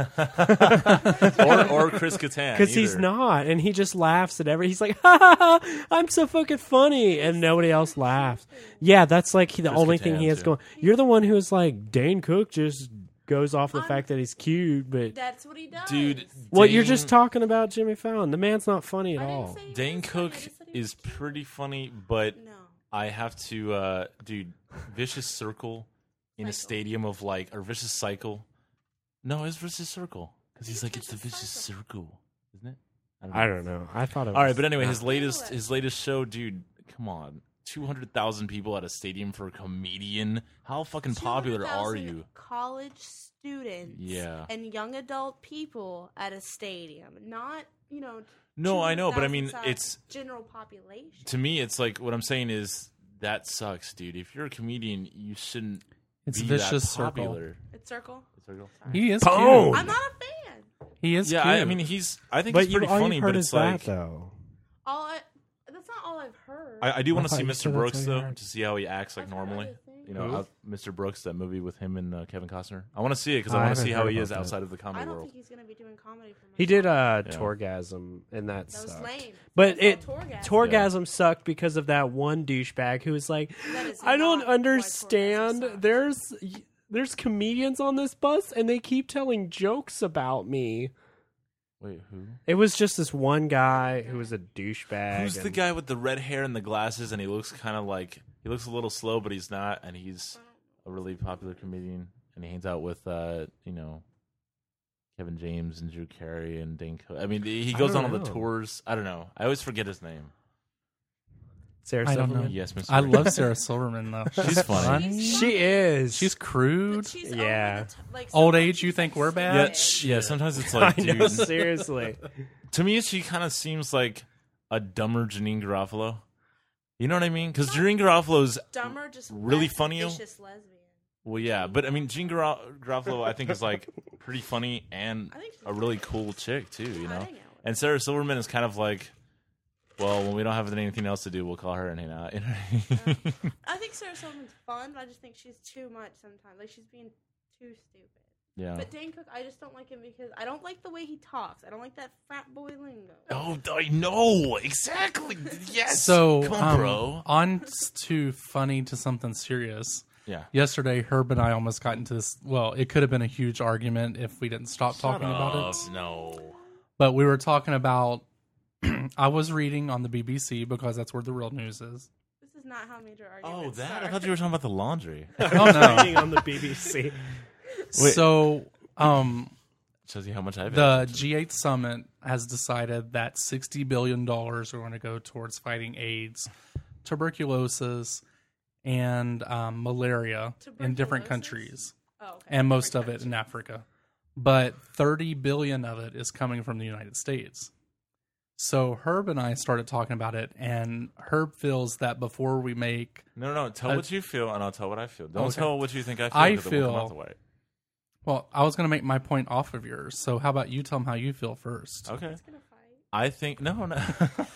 or or Chris Kattan Because he's either. not, and he just laughs at every. He's like, ha, ha, ha, "I'm so fucking funny," and nobody else laughs. Yeah, that's like the Chris only thing he Kattan, has too. going. You're the one who is like Dane Cook just goes off the I'm- fact that he's cute, but That's what he does. Dude, well, you're Dane- just talking about Jimmy Fallon. The man's not funny at I didn't all. say he Dane was funny, I Cook just said he is was cute. pretty funny, but No. I have to, uh, dude, Vicious Circle in a Cycle. stadium of like, or Vicious Cycle. No, it's Vicious Circle because he's It's like, it's the Vicious Vicious Circle, isn't it? I don't know. I don't know. I thought it was. All right, but anyway, no. his latest Google it. his latest show, dude. Come on, two hundred thousand people at a stadium for a comedian. How fucking popular are two hundred thousand you? College students Yeah. and young adult people at a stadium, not, you know, No, I know, but I 200,000 mean, size it's general population. to me, it's like what I'm saying is that sucks, dude. If you're a comedian, you shouldn't it's be Vicious that Circle. popular. It's Circle. Circle. He is Boom! cute. I'm not a fan. He is Yeah, cute. I, I mean, he's. I think But he's you, pretty all funny, you've heard but is it's like that though. All I, that's not all I've heard. I, I do want I to see thought you Mister said that's Brooks all you though heard. to see how he acts like I've heard normally. other things. You know, Who? how, Mister Brooks, that movie with him and uh, Kevin Costner. I want to see it because I I want to haven't see how heard he about is that. outside of the I comedy don't world. think he's going to be doing comedy for much He did longer. uh, Yeah. Torgasm, and that, That was sucked. lame. But It it was all Torgasm sucked because of that one douchebag who was like, That is "I don't not why understand. Torgasm sucks." There's there's comedians on this bus, and they keep telling jokes about me." Wait, who? It was just this one guy who was a douchebag. Who's the and- guy with the red hair and the glasses, and he looks kind of like he looks a little slow, but he's not, and he's a really popular comedian, and he hangs out with uh, you know, Kevin James and Drew Carey and Dane Cook. I mean, he I goes on don't all the know. tours. I don't know. I always forget his name. Sarah I don't Silverman? know. Yes, Mister I love Sarah Silverman though. She's funny. She's She is. She's crude. But she's over Yeah. the t- like, Old sometimes age, you she's, think like, we're bad? stupid. Yeah, yeah. Sometimes it's I like, know, dude. seriously. To me, she kind of seems like a dumber Janine Garofalo. You know what I mean? Because Janine Garofalo's Dumber, just really less funny. vicious lesbian. well, yeah, but I mean, Jean Gar- Garofalo, I think, is like pretty funny and I think she's a really great. cool chick too. You I'd know, hang out with and Sarah Silverman is kind of like, well, when we don't have anything else to do, we'll call her and hang out. You know? I think Sarah Silverman's fun, but I just think she's too much sometimes. Like she's being too stupid. yeah. But Dane Cook, I just don't like him because I don't like the way he talks. I don't like that frat boy lingo. Oh, I know exactly. Yes. So, come on, um, bro. on to funny to something serious. Yeah. Yesterday, Herb and I almost got into this. Well, it could have been a huge argument if we didn't stop talking about it. No. But we were talking about. I was reading on the B B C because that's where the real news is. This is not how major Oh, arguments that? start. I thought you were talking about the laundry. Oh no! Reading on the B B C. Wait. So, um, Shows you how much I've the G eight summit has decided that sixty billion dollars are going to go towards fighting AIDS, tuberculosis, and um, malaria in different Tuberculosis? countries, Oh, okay. and most of Different it in Africa. But thirty billion of it is coming from the United States. So Herb and I started talking about it, and Herb feels that before we make, No, no, no. Tell I- what you feel, and I'll tell what I feel. Don't Okay. tell what you think I feel. I 'cause it won't come out feel- the way. well, I was going to make my point off of yours. So how about you tell them how you feel first? Okay. It's gonna fight. I think no, no.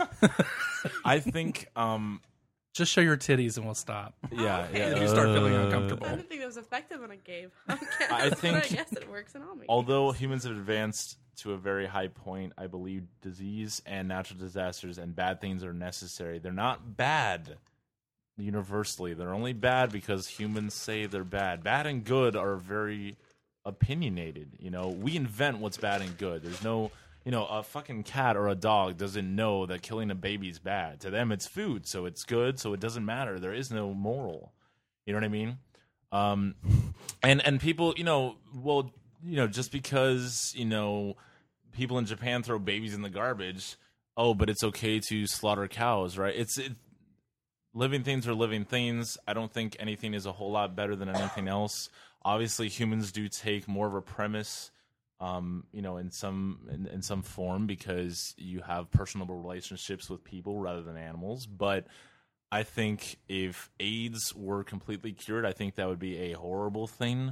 I think um Just show your titties and we'll stop. yeah, okay. yeah. If you start feeling uh, uncomfortable. I didn't think that was effective on a gay podcast. I but think- I guess it works in all media. Although humans have advanced to a very high point, I believe disease and natural disasters and bad things are necessary. They're not bad universally. They're only bad because humans say they're bad. Bad and good are very opinionated. You know, we invent what's bad and good. There's no, You know, a fucking cat or a dog doesn't know that killing a baby is bad. To them, it's food, so it's good, so it doesn't matter. There is no moral. You know what I mean? Um, and and people, you know, well, you know, just because, you know, people in Japan throw babies in the garbage, oh, but it's okay to slaughter cows, right? It's it, living things are living things. I don't think anything is a whole lot better than anything else. Obviously, humans do take more of a premise, um, you know, in some in, in some form because you have personable relationships with people rather than animals. But I think if AIDS were completely cured, I think that would be a horrible thing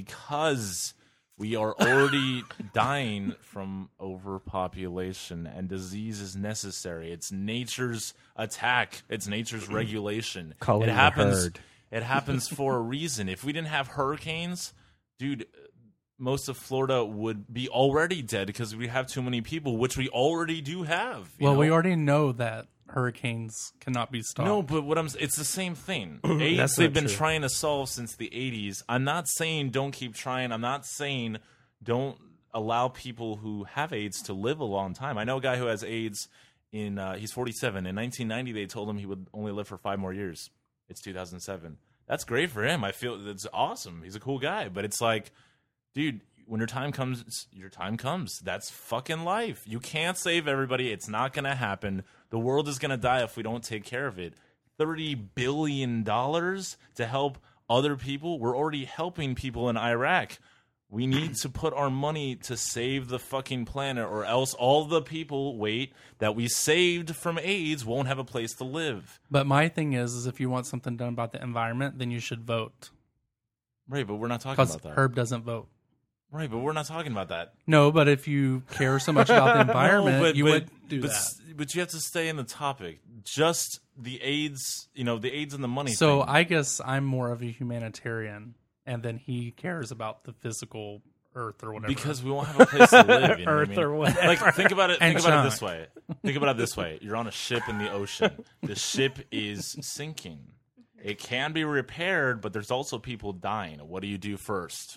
because we are already dying from overpopulation, and disease is necessary. It's nature's attack. It's nature's regulation. Culling it the happens. herd. It happens for a reason. If we didn't have hurricanes, dude, most of Florida would be already dead because we have too many people, which we already do have. you Well, know? we already know that hurricanes cannot be stopped. No, but what I'm it's the same thing. That's AIDS not they've been true. trying to solve since the eighties. I'm not saying don't keep trying. I'm not saying don't allow people who have AIDS to live a long time. I know a guy who has AIDS in uh, he's forty-seven. In nineteen ninety they told him he would only live for five more years. It's two thousand seven. That's great for him. I feel that's awesome. He's a cool guy, but it's like, dude, when your time comes, your time comes. That's fucking life. You can't save everybody. It's not going to happen. The world is going to die if we don't take care of it. thirty billion dollars to help other people. We're already helping people in Iraq. We need to put our money to save the fucking planet, or else all the people, wait, that we saved from AIDS won't have a place to live. But my thing is, is if you want something done about the environment, then you should vote. Right, but we're not talking Because about that. Herb doesn't vote. Right, but we're not talking about that. No, but if you care so much about the environment, No, but- you but- would do but, that. s- But you have to stay in the topic. Just the AIDS, you know, the AIDS and the money So thing. I guess I'm more of a humanitarian, and then he cares about the physical Earth or whatever. Because we won't have a place to live. You know Earth what I mean? or whatever. Like, think about it. And Think about it junk. this way. Think about it this way. You're on a ship in the ocean. The ship is sinking. It can be repaired, but there's also people dying. What do you do first?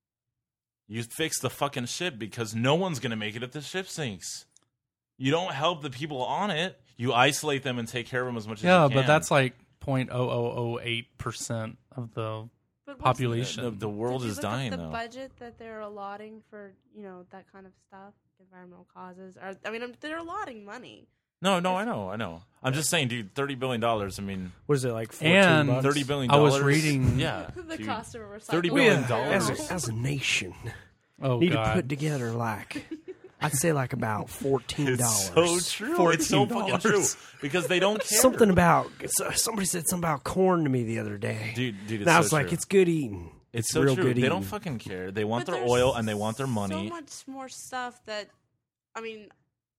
You fix the fucking ship because no one's going to make it if the ship sinks. You don't help the people on it. You isolate them and take care of them as much as yeah, you can. but that's like zero point zero zero zero eight percent of the But what's population. the, the world Did you is look at dying, the though. budget that they're allotting for, you know, that kind of stuff, environmental causes. Or I mean, they're allotting money. No, no, I know, I know. I'm just saying, dude, thirty billion dollars, I mean, What is it, like fourteen And bucks? thirty billion I dollars. was reading- Yeah. the dude. cost of a recycle. thirty We, billion uh, dollars. as, a, as a nation, oh need god, to put together like, I'd say like about fourteen dollars. It's so true. It's so fucking true. fourteen dollars. Because they don't care. Something about so- somebody said something about corn to me the other day. Dude, dude, it's and I so was like, true. it's good eating. It's so real true. good They eating. don't fucking care. They want But their there's oil and they want their money. So much more stuff that, I mean,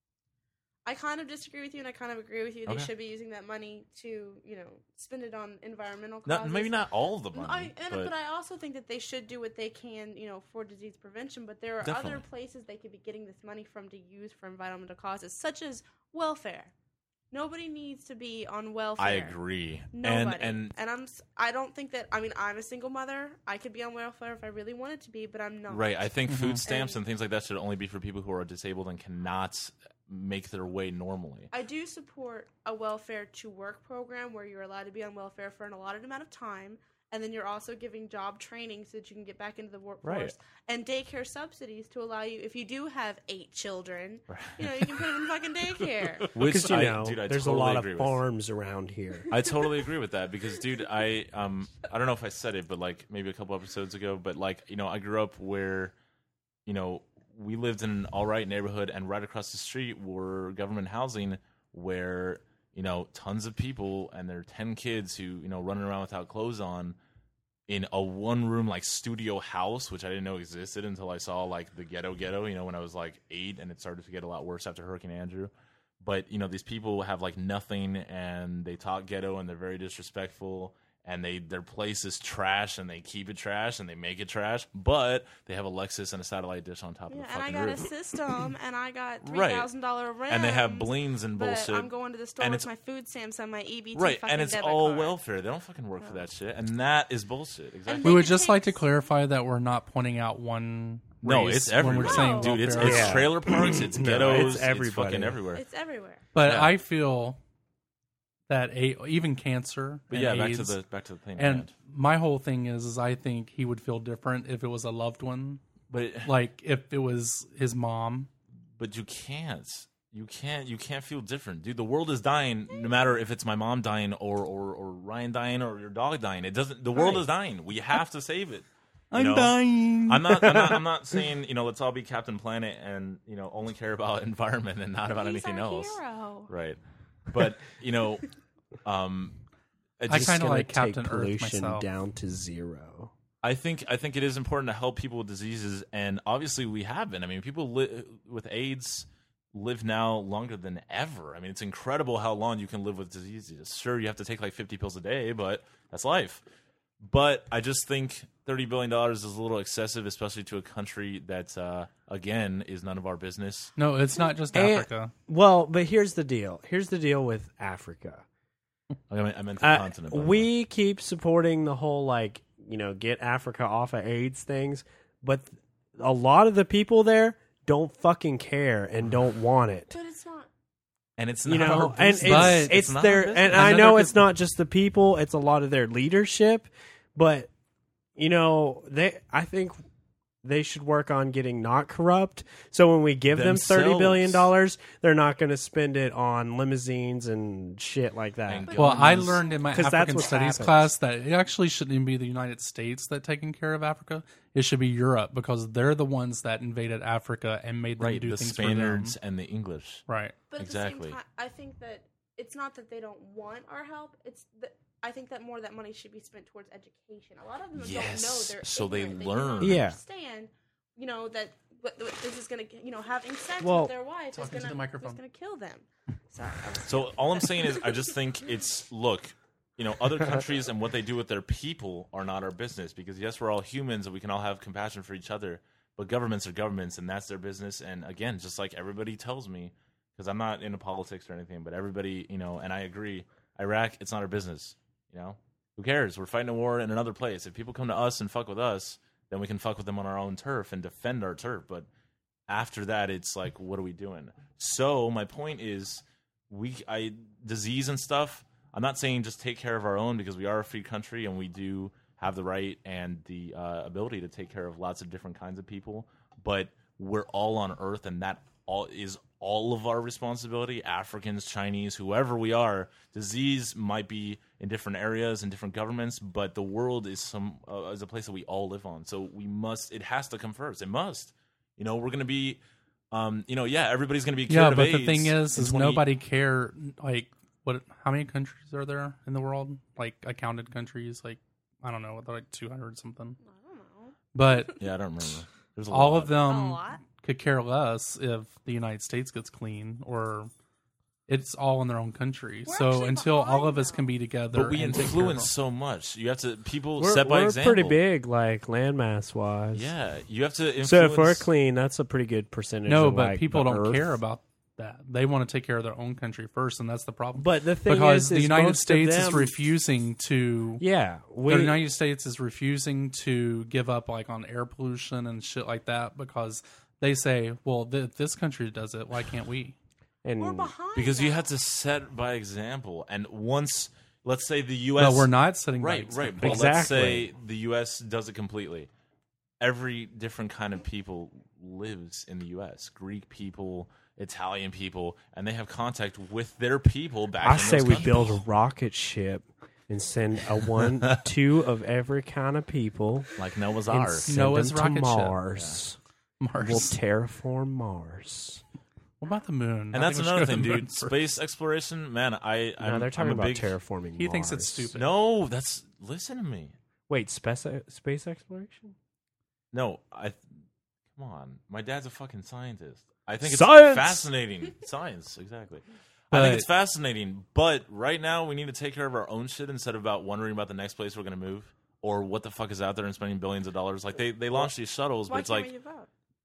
I kind of disagree with you, and I kind of agree with you. They Okay. should be using that money to, you know, spend it on environmental Not, causes. maybe not all of the No, money, I, and, but, but I also think that they should do what they can, you know, for disease prevention. But there are Definitely. other places they could be getting this money from to use for environmental causes, such as welfare. Nobody needs to be on welfare. I agree. Nobody. And and I'm. s- I don't think that. I mean, I'm a single mother. I could be on welfare if I really wanted to be, but I'm not. right, I think Mm-hmm. food stamps And- and things like that should only be for people who are disabled and cannot make their way normally. I do support a welfare to work program where you're allowed to be on welfare for an allotted amount of time, and then you're also giving job training so that you can get back into the workforce, Right. and daycare subsidies to allow you, if you do have eight children, you know, you can put them in fucking daycare. Which Because, you I, know, dude, I there's totally a lot agree of with. farms around here. I totally agree with that because, dude, I um I don't know if I said it, but like maybe a couple episodes ago, but like you know, I grew up where, you know, we lived in an all right neighborhood, and right across the street were government housing where you know tons of people and their ten kids who you know running around without clothes on in a one room like studio house, which I didn't know existed until I saw like the ghetto ghetto, you know, when I was like eight, and it started to get a lot worse after Hurricane Andrew. But you know, these people have like nothing, and they talk ghetto, and they're very disrespectful, and they their place is trash, and they keep it trash, and they make it trash. But they have a Lexus and a satellite dish on top Yeah, of the and I fucking got a roof, system, and I got three Right. thousand dollar rent, and they have blings and But bullshit. I'm going to the store and with it's- my food stamps on my E B T right, fucking and it's debit all card. welfare. They don't fucking work for that shit, and that is bullshit. Exactly. And we they would could just take like to s- clarify that we're not pointing out one No, race it's when everywhere, we're saying dude. It's, welfare. it's Yeah. trailer parks, it's No, ghettos, it's it's, everybody. fucking everywhere. It's everywhere. But Yeah. I feel that a, even cancer But and yeah, back AIDS, to the back to the thing. and man. my whole thing is, is I think he would feel different if it was a loved one, But it, like if it was his mom. but you can't. You can't. You can't feel different, dude. The world is dying, no matter if it's my mom dying or or, or Ryan dying or your dog dying. It doesn't. The world Right. is dying. We have to save it. you I'm know? dying. I'm not, I'm not. I'm not saying you know. Let's all be Captain Planet and you know only care about environment and not about He's anything our else. hero. Right. But you know, um, I, I just, kinda Gonna like take Captain Earth pollution myself. down to zero. I think I think it is important to help people with diseases, and obviously we have been. I mean, people li- with AIDS live now longer than ever. I mean, it's incredible how long you can live with diseases. Sure, you have to take like fifty pills a day, but that's life. But I just think thirty billion dollars is a little excessive, especially to a country that, uh, again, is none of our business. No, it's not just And- Africa. Well, but here's the deal. Here's the deal with Africa. I mean, I meant the Uh, continent. by the way. we keep supporting the whole like you know get Africa off of AIDS things, but a lot of the people there don't fucking care and don't want it. But it's not. And it's not You know, our and business. it's But it's, not their our and business. I know Another it's good- not just the people; it's a lot of their leadership. But you know, they I think they should work on getting not corrupt. So when we give them thirty billion dollars, they're not going to spend it on limousines and shit like that. And Well, I guns. learned in my 'Cause that's African what studies happens. class that it actually shouldn't even be the United States that taking care of Africa. It should be Europe because they're the ones that invaded Africa and made them right, do the things Spaniards for them. and the English. Right. But at Exactly. the same time, I think that it's not that they don't want our help. It's that I think that more of that money should be spent towards education. A lot of them Yes, don't know. They're so they ignorant. do learn. not Yeah. understand, you know, that what, what this is going to, you know, having sex Well- with their wife is Talking to going the microphone. to kill them. Sorry. I was- So all I'm saying is, I just think it's look, you know, other countries and what they do with their people are not our business. Because yes, we're all humans and we can all have compassion for each other. But governments are governments, and that's their business. And again, just like everybody tells me, because I'm not into politics or anything, but everybody, you know, and I agree, Iraq, it's not our business. You know, who cares? We're fighting a war in another place. If people come to us and fuck with us, then we can fuck with them on our own turf and defend our turf. But after that, it's like, what are we doing? So my point is, we, I, disease and stuff. I'm not saying just take care of our own because we are a free country and we do have the right and the uh, ability to take care of lots of different kinds of people. But we're all on Earth, and that all is all of our responsibility. Africans, Chinese, whoever we are, disease might be in different areas and different governments, but the world is some uh, is a place that we all live on. So we must. It has to come first. It must. You know, we're going to be. Um, you know, yeah, everybody's going to be cured Yeah, of but the AIDS thing is, in is twenty nobody care. Like, what? How many countries are there in the world? Like, accounted countries? Like, I don't know, like two hundred something. I don't know. But Yeah, I don't remember. There's a all lot. of A them lot. could care less if the United States gets clean, or it's all in their own country. We're so actually until all behind of us now. can be together, But we and take care of influence them. so much. You have to people We're, set by we're example. pretty big, like landmass wise. Yeah, you have to influence. So if we're clean, that's a pretty good percentage. No, of, but like, people the don't Earth. care about that. They want to take care of their own country first, and that's the problem. But the thing because is, the is United most of States is them- refusing to. Yeah, we, the United States is refusing to give up like on air pollution and shit like that because they say, well, th- this country does it. Why can't we? and We're behind. because you now. have to set by example. And once, let's say the U S. No, we're not setting Right, by right. example. But let's Exactly. say the U S does it completely. Every different kind of people lives in the U S. Greek people, Italian people, and they have contact with their people back. I in say those we countries. build a rocket ship and send a one, two of every kind of people like Noah's and Ark. send Noah's them to rocket ship. Mars. Mars. We'll terraform Mars. What about the moon? And I that's think we should another go to thing, the moon dude. first. Space exploration, man. I I'm, no, they're talking I'm a about big, terraforming. He thinks it's Mars. stupid. No, that's listen to me. Wait, space space exploration? No, I. Come on, my dad's a fucking scientist. I think it's Science! fascinating. Science, exactly. I But- think it's fascinating, but right now we need to take care of our own shit instead of about wondering about the next place we're going to move or what the fuck is out there and spending billions of dollars. Like they they launch these shuttles, Why but it's can't like we vote?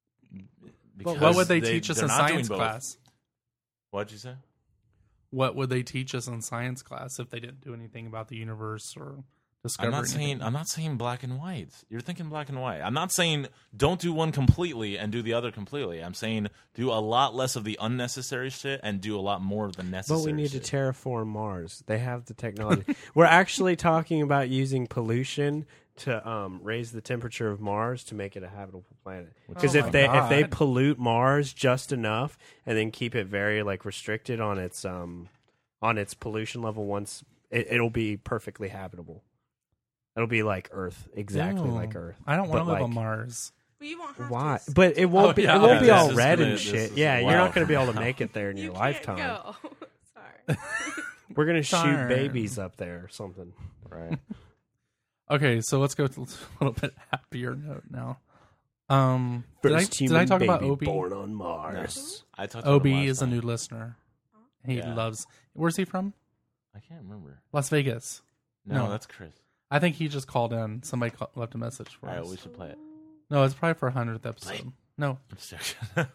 because What would they, they teach us they're in not doing science both. class? What'd you say? What would they teach us in science class if they didn't do anything about the universe or discover I'm not anything. saying I'm not saying black and white. You're thinking black and white. I'm not saying don't do one completely and do the other completely. I'm saying do a lot less of the unnecessary shit and do a lot more of the necessary. But we need shit. to terraform Mars. They have the technology. We're actually talking about using pollution to um, raise the temperature of Mars to make it a habitable planet. Because Oh if my they if they God. pollute Mars just enough and then keep it very like restricted on its um on its pollution level, once it, it'll be perfectly habitable. It'll be like Earth, exactly Ew. like Earth. I don't want to But, live on like, Mars. But you won't have Why? to. But it won't Oh, be. yeah, It won't yeah, be this all is red gonna- and this shit. is- Yeah, you're wow. not going to be able to make it there in You your can't lifetime. go. Sorry. We're going to shoot Darn. babies up there or something. right. Okay, so let's go to a little bit happier note now. Um, did I, First did I human talk about baby Obi? born on Mars. I talked about him Obi last is a time. new listener. He Yeah. loves. Where's he from? I can't remember. Las Vegas. No, No. that's Chris. I think he just called in. Somebody call, left a message for All right, us. we should play it. No, it's probably for a hundredth episode. No. I'm just joking.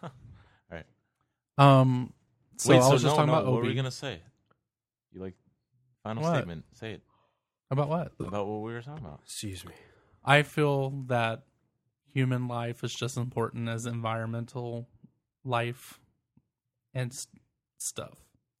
Um. So Wait, I so was just no, talking no, about what Obi. were we gonna say? You like final What? statement? Say it About what? about what we were talking about. Excuse me. I feel that human life is just as important as environmental life and s- stuff.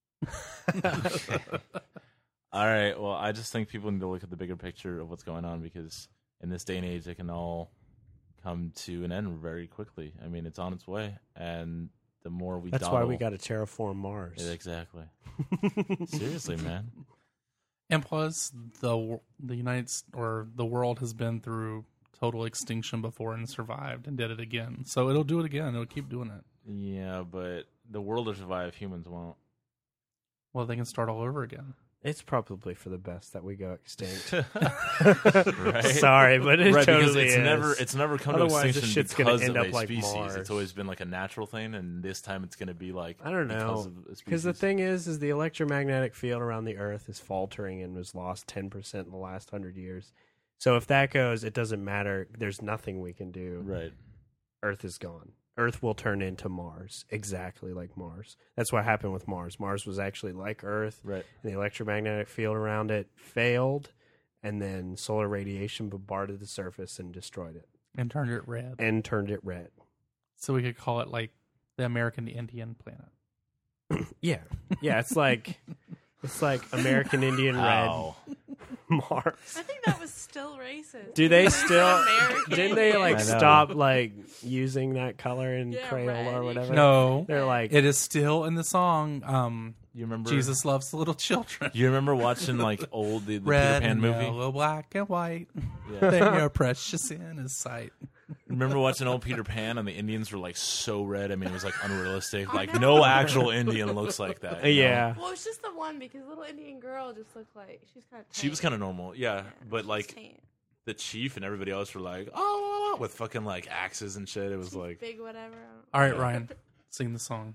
All right. Well, I just think people need to look at the bigger picture of what's going on because in this day and age, it can all come to an end very quickly. I mean, it's on its way, and the more we That's dawdle, why we got to terraform Mars. Yeah, exactly. Seriously, man. And plus, the wor- the United S- or the world has been through total extinction before and survived and did it again. So it'll do it again. It'll keep doing it. Yeah, but the world will survive. Humans won't. Well, they can start all over again. It's probably for the best that we go extinct. Right? Sorry, but it right, because totally it's is. never it's never come Otherwise, to this extinction shit's gonna because end of up a like species. Mars. It's always been like a natural thing, and this time it's going to be like I don't because know. of a Because the species. thing is, is the electromagnetic field around the Earth is faltering and was lost ten percent in the last hundred years. So if that goes, it doesn't matter. There's nothing we can do. right. Earth is gone. Earth will turn into Mars, exactly like Mars. That's what happened with Mars. Mars was actually like Earth. Right. And the electromagnetic field around it failed, and then solar radiation bombarded the surface and destroyed it And turned it red. and turned it red. So we could call it like the American Indian planet. Yeah, yeah. It's like it's like American Indian red Ow. Mars. I think that was still racist. Do they They said still? American. Didn't they like I know. stop like using that color in Yeah, Crayola red. or whatever? No, They're like, it is still in the song. Um, You remember Jesus loves the little children. You remember watching like old the, the Red Peter Pan and movie? yellow, black and white. Yeah. Then you're precious in His sight. Remember watching old Peter Pan and the Indians were like so red. I mean, it was like unrealistic. Like no actual Indian looks like that. you know? yeah. Well, it's just the one because little Indian girl just looked like she's kind of. She was kind of normal, yeah. But like tan. the chief and everybody else were like, oh, with fucking like axes and shit. It was She's like, big, whatever. All right, Ryan, sing the song.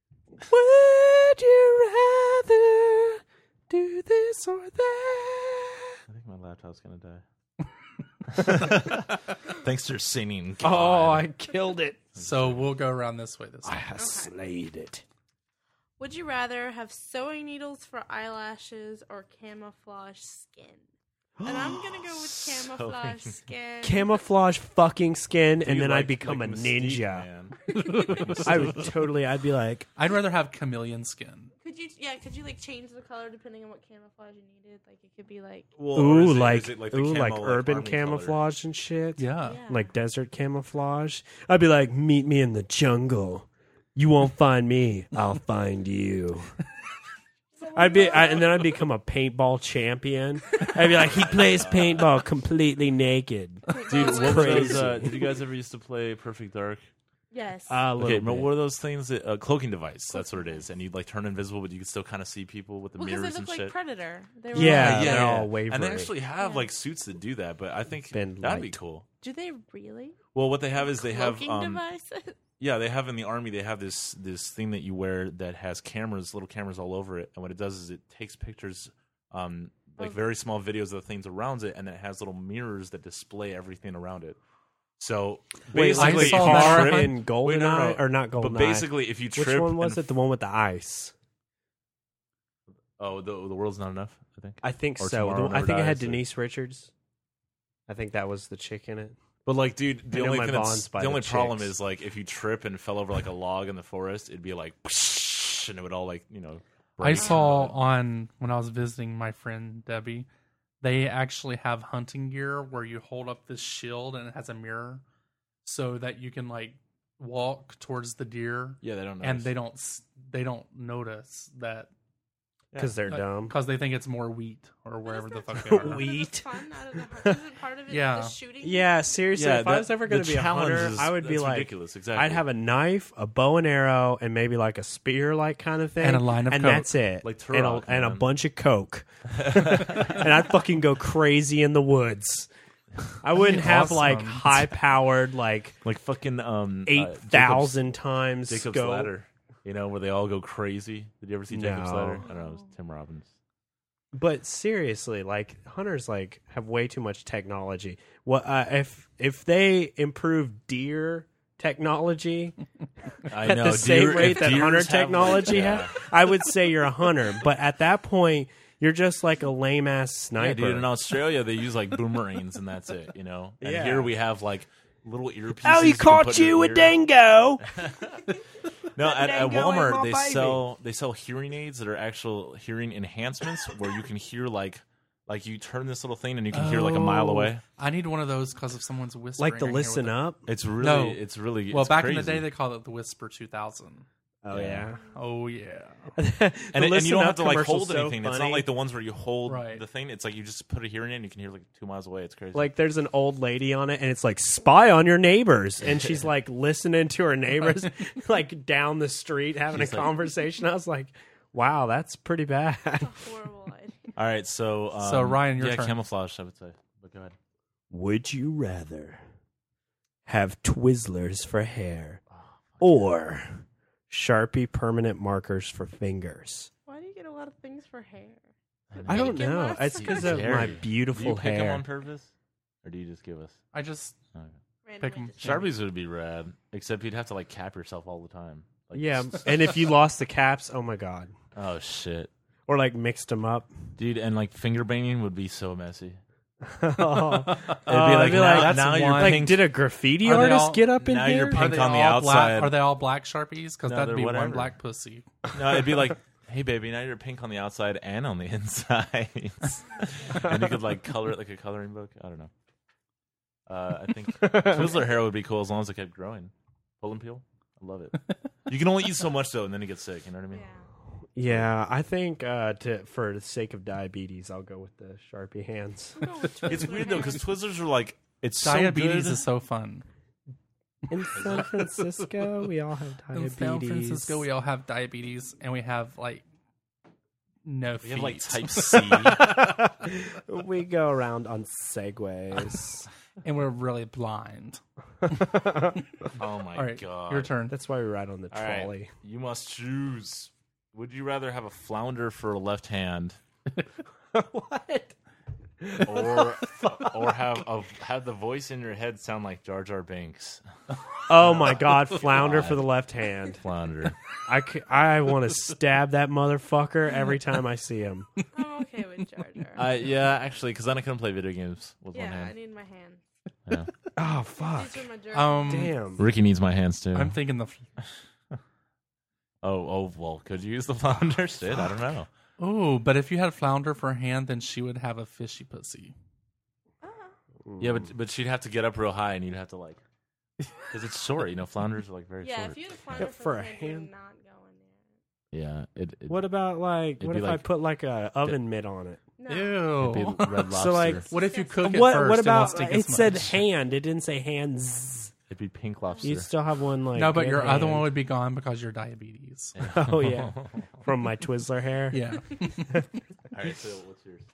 Would you rather do this or that? I think my laptop's gonna die. Thanks for singing. Oh, God. I killed it. So we'll go around this way this I time. have slayed it. Would you rather have sewing needles for eyelashes or camouflage skin? And I'm gonna go with camouflage Sewing. skin. Camouflage fucking skin, Do and you then like- I'd become like a Mystique, ninja. man? I would totally. I'd be like, I'd rather have chameleon skin. Could you? Yeah. Could you like change the color depending on what camouflage you needed? Like it could be like. Well, or ooh, is it- like, is it the ooh, like camo, urban army color? camouflage and shit. Yeah. Yeah. Like desert camouflage. I'd be like, meet me in the jungle. You won't find me. I'll find you. I'd be, I, and then I'd become a paintball champion. I'd be like, he plays paintball completely naked. Dude, That's what were crazy. those, uh, did you guys ever used to play Perfect Dark? Yes. A little Okay, bit. but what are those things? That, uh, cloaking device. That's what it is. And you'd like turn invisible, but you can still kind of see people with the well, because mirrors they and look shit. like Predator. They were Yeah, like- they're all And they wavery. actually have Yeah. like suits that do that, but I think Been that'd be light. cool. Do they really? Well, what they have is they have Cloaking um, devices. yeah, they have in the army. They have this this thing that you wear that has cameras, little cameras all over it, and what it does is it takes pictures, um, like Of- very small videos of the things around it, and it has little mirrors that display everything around it. So Wait, like I basically, the saw if you that. car trip- in Goldeneye, Wait, no, no, no. or not Goldeneye? but basically, if you which trip, one was and- it? The one with the ice. Oh, the the world's not enough. I think. I think Or so. Tomorrow The- I Never think it had Dies, or- Denise Richards. I think that was the chick in it. But like, dude, I the know only my thing that's, bonds by the the only problem chicks. is like if you trip and fell over like a log in the forest, it'd be like, whoosh, and it would all like you know. I break. saw on when I was visiting my friend Debbie, they actually have hunting gear where you hold up this shield and it has a mirror, so that you can like walk towards the deer, Yeah, they don't know. and they don't s- they don't notice that Because they're dumb. because they think it's more wheat or wherever the Isn't fuck that they part are. of Wheat. the fun out of the hunt? Isn't part of it Yeah. the shooting? Yeah, seriously. Yeah, if I that- was ever going the to be a challenge hunter, is- I would be that's like, ridiculous. Exactly. I'd have a knife, a bow and arrow, and maybe like a spear, like kind of thing, And a line of and Coke. that's it, Like and, a, Turok, and a man. bunch of coke, and I'd fucking go crazy in the woods. I wouldn't have like awesome. high powered like like fucking um eight uh, thousand times Jacob's, Jacob's scope. Ladder. You know where they all go crazy. Did you ever see Jacob's No. Ladder? I don't know. It was Tim Robbins. But seriously, like hunters, like have way too much technology. What uh, if if they improve deer technology I at know. the same deer- rate if that deers hunter have, like- technology yeah. has? I would say you're a hunter. But at that point, you're just like a lame ass Yeah, sniper. dude. In Australia, they use like boomerangs, and that's it. You know. And Yeah. here we have like little earpieces. oh, you can caught put in you your a ear. dingo! No, at, at Dingo ain't Walmart my they baby. sell they sell hearing aids that are actual hearing enhancements where you can hear like like you turn this little thing and you can hear like a mile Oh, away. I need one of those because if someone's whispering. Like the I hear listen what up. It's really No. it's really they- Well, it's back in crazy. the day, they called it the Whisper two thousand. Oh yeah. Oh yeah. and, The and you Listen don't Up have to like commercial's hold so anything. It's not funny. like the ones where you hold Right. the thing. It's like you just put a hearing in and you can hear like two miles away. It's crazy. Like there's an old lady on it, and it's like spy on your neighbors, and she's like listening to her neighbors like down the street having She's a like- conversation. I was like, wow, that's pretty bad. Horrible idea. all right, so um, So, Ryan, your yeah, turn. camouflage. I would say, but go ahead. Would you rather have Twizzlers for hair or Sharpie permanent markers for fingers? Why do you get a lot of things for hair? I don't Bacon know. less? It's because of Hairy. my Do you beautiful pick them hair. on purpose, or do you just give us? I just Okay. Randomly Pick 'em. just- Sharpies would be rad, except you'd have to like cap yourself all the time. Like, Yeah, and if you lost the caps, oh my god. oh shit, Or like mixed them up. dude, and like finger banging would be so messy. oh, It'd be Oh, like, I'd be now, like, now that's you're one- like pink. did a graffiti Are they artist all- get up in now here? you're are pink they on the all black? outside. Are they all black Sharpies? Because No, that'd they're be one whatever. black pussy. No, it'd be like, hey baby, now you're pink on the outside and on the inside, and you could like color it like a coloring book. I don't know. Uh, I think Twizzler hair would be cool as long as it kept growing. Pull and peel, I love it. You can only eat so much though, and then you get sick. You know what I mean? Yeah. Yeah, I think uh, to for the sake of diabetes, I'll go with the Sharpie hands. I'm going with It's Twizzler weird though hair. because Twizzlers are like it's Diabetes so good. is so fun. In San Francisco, we all have In diabetes. San Francisco, we all have diabetes, and we have like no We feet. have like Type C. we go around on segways. and we're really blind. Oh my All right, god! your turn. That's why we ride on the All right, trolley. you must choose. Would you rather have a flounder for a left hand, What? or or have a, have the voice in your head sound like Jar Jar Binks? Oh my God! Flounder for the left hand. Flounder. I, c- I want to stab that motherfucker every time I see him. I'm okay with Jar Jar. Uh, yeah, actually, because then I couldn't play video games with one yeah, I hand. need my hands. Yeah. Oh fuck! These are my Jar Um, Damn. Ricky needs my hands too. I'm thinking the. oh, oh, well, could you use the flounder? Shit, I don't know. Oh, but if you had flounder for a hand, then she would have a fishy pussy. Yeah, but but she'd have to get up real high, and you'd have to like, because it's short. You know, flounders are like very Yeah, short. if you had a flounder Yeah, for, for the a hand, you're hand- not going there. Yeah, it. it What about like? It'd What be if I like- put like a oven mitt on it? No. it'd be red lobster. So, like, What if you cook it What? first? What It won't about? stink It as said much? hand. It didn't say hands. It'd be pink lobster. You'd still have one like. No, but good your other hand. one would be gone because you're diabetes. Oh yeah, from my Twizzler hair. Yeah. All right, so what's yours?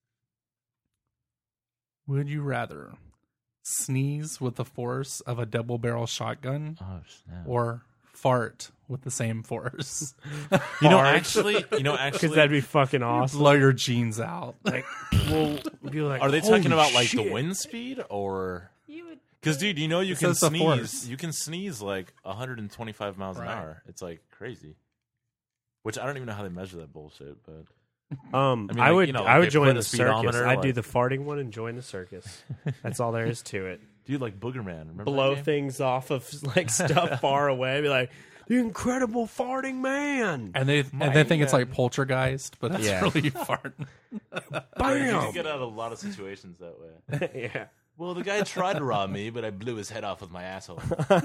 Would you rather sneeze with the force of a double barrel shotgun Oh snap! or fart with the same force? You know, Fart. actually, you know, actually, Because that'd be fucking awesome. Blow your jeans out. Like, we'll be like, are they "Holy talking about like the shit." wind speed or? You would. Because, dude, you know you It can says the sneeze. force. You can sneeze like one hundred twenty-five miles an Right. hour. It's like crazy. Which I don't even know how they measure that bullshit, but Um, I mean, I like, would you know, I like would they join put the a circus. speedometer, I'd do like- the farting one and join the circus. That's all there is to it. Dude, like Booger Man. Remember Blow that game? things off of like stuff far away. Be like the Incredible Farting Man. And they and they think it's like poltergeist, but it's Yeah. really fart. You Bam. get out of a lot of situations that way. Yeah. Well, the guy tried to rob me, but I blew his head off with my asshole.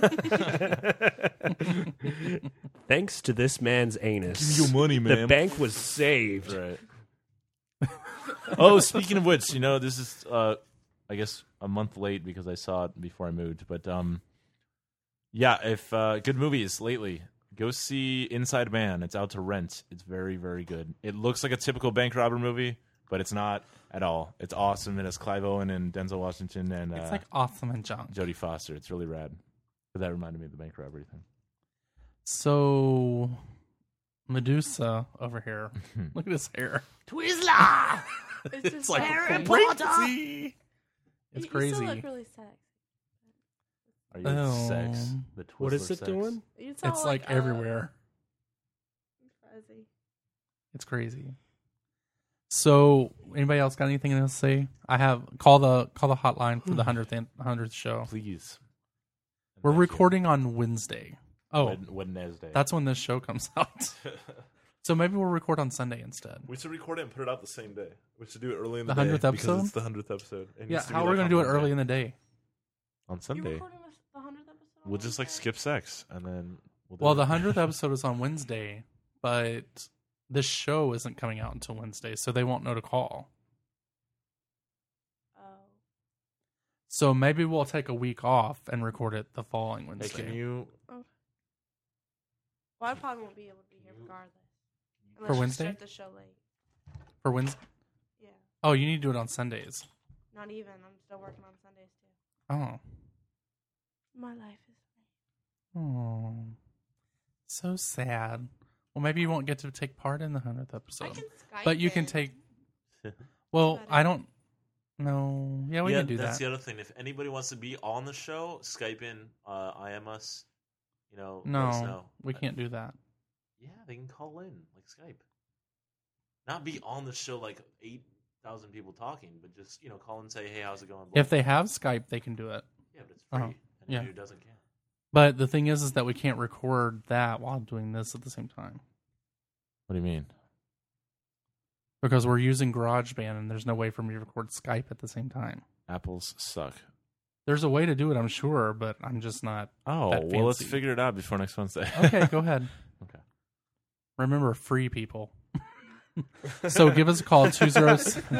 Thanks to this man's anus, Give me your money, the man. bank was saved. Right. Oh, speaking of which, you know, this is, uh, I guess, a month late because I saw it before I moved. But, um, yeah, if uh, good movies lately, go see Inside Man. It's out to rent. It's very, very good. It looks like a typical bank robber movie, but it's not at all. It's awesome. It has Clive Owen and Denzel Washington and uh, It's like awesome and junk. Jodie Foster. It's really rad. But that reminded me of the bank robbery thing. So Medusa over here. Look at his hair. Twizzler! It's just like Harry crazy. It's You crazy. still look really sexy. Are you Oh. sex? The What is Twizzler it sex? doing? You still It's like uh, everywhere. fuzzy. It's crazy. So, anybody else got anything else to say? I have call the call the hotline for the hundredth hundredth show. Please. We're Thank you. recording on Wednesday. Oh, Wed- Wednesday. that's when this show comes out. So maybe we'll record on Sunday instead. We should record it and put it out the same day. We should do it early in The the, day 100th because episode? it's the hundredth episode. It Yeah, needs to be how are we like going on to do it Monday. early in the day? on You Sunday. recording this- the hundredth episode? We'll just like skip sex and then. We'll do Well, it. the hundredth episode is on Wednesday, but this show isn't coming out until Wednesday, so they won't know to call. Oh. So maybe we'll take a week off and record it the following Hey, Wednesday. can you? Well, I probably won't be able to be here regardless. Unless For you Wednesday? Start the show late. For Wednesday? Yeah. Oh, you need to do it on Sundays. Not even. I'm still working on Sundays too. Oh. My life is. Oh. So sad. Well, maybe you won't get to take part in the hundredth I episode. can Skype But you can in. take. Well, About it. I don't. No. Yeah, we yeah, can do that's that. the other thing. If anybody wants to be on the show, Skype in, uh, I M us. You know, let us No, know. we can't do that. Yeah, they can call in like Skype. Not be on the show like eight thousand people talking, but just you know call and say, "Hey, how's it going?" If they have Skype, they can do it. yeah, but it's free. Uh-huh. Anybody Yeah. who doesn't can. But the thing is, is that we can't record that while doing this at the same time What do you mean? because we're using GarageBand, and there's no way for me to record Skype at the same time. Apples suck. There's a way to do it, I'm sure, but I'm just not. Oh, That well, let's fancy. figure it out before next Wednesday. Okay, go ahead. Okay. Remember, free people. So give us a call two zero.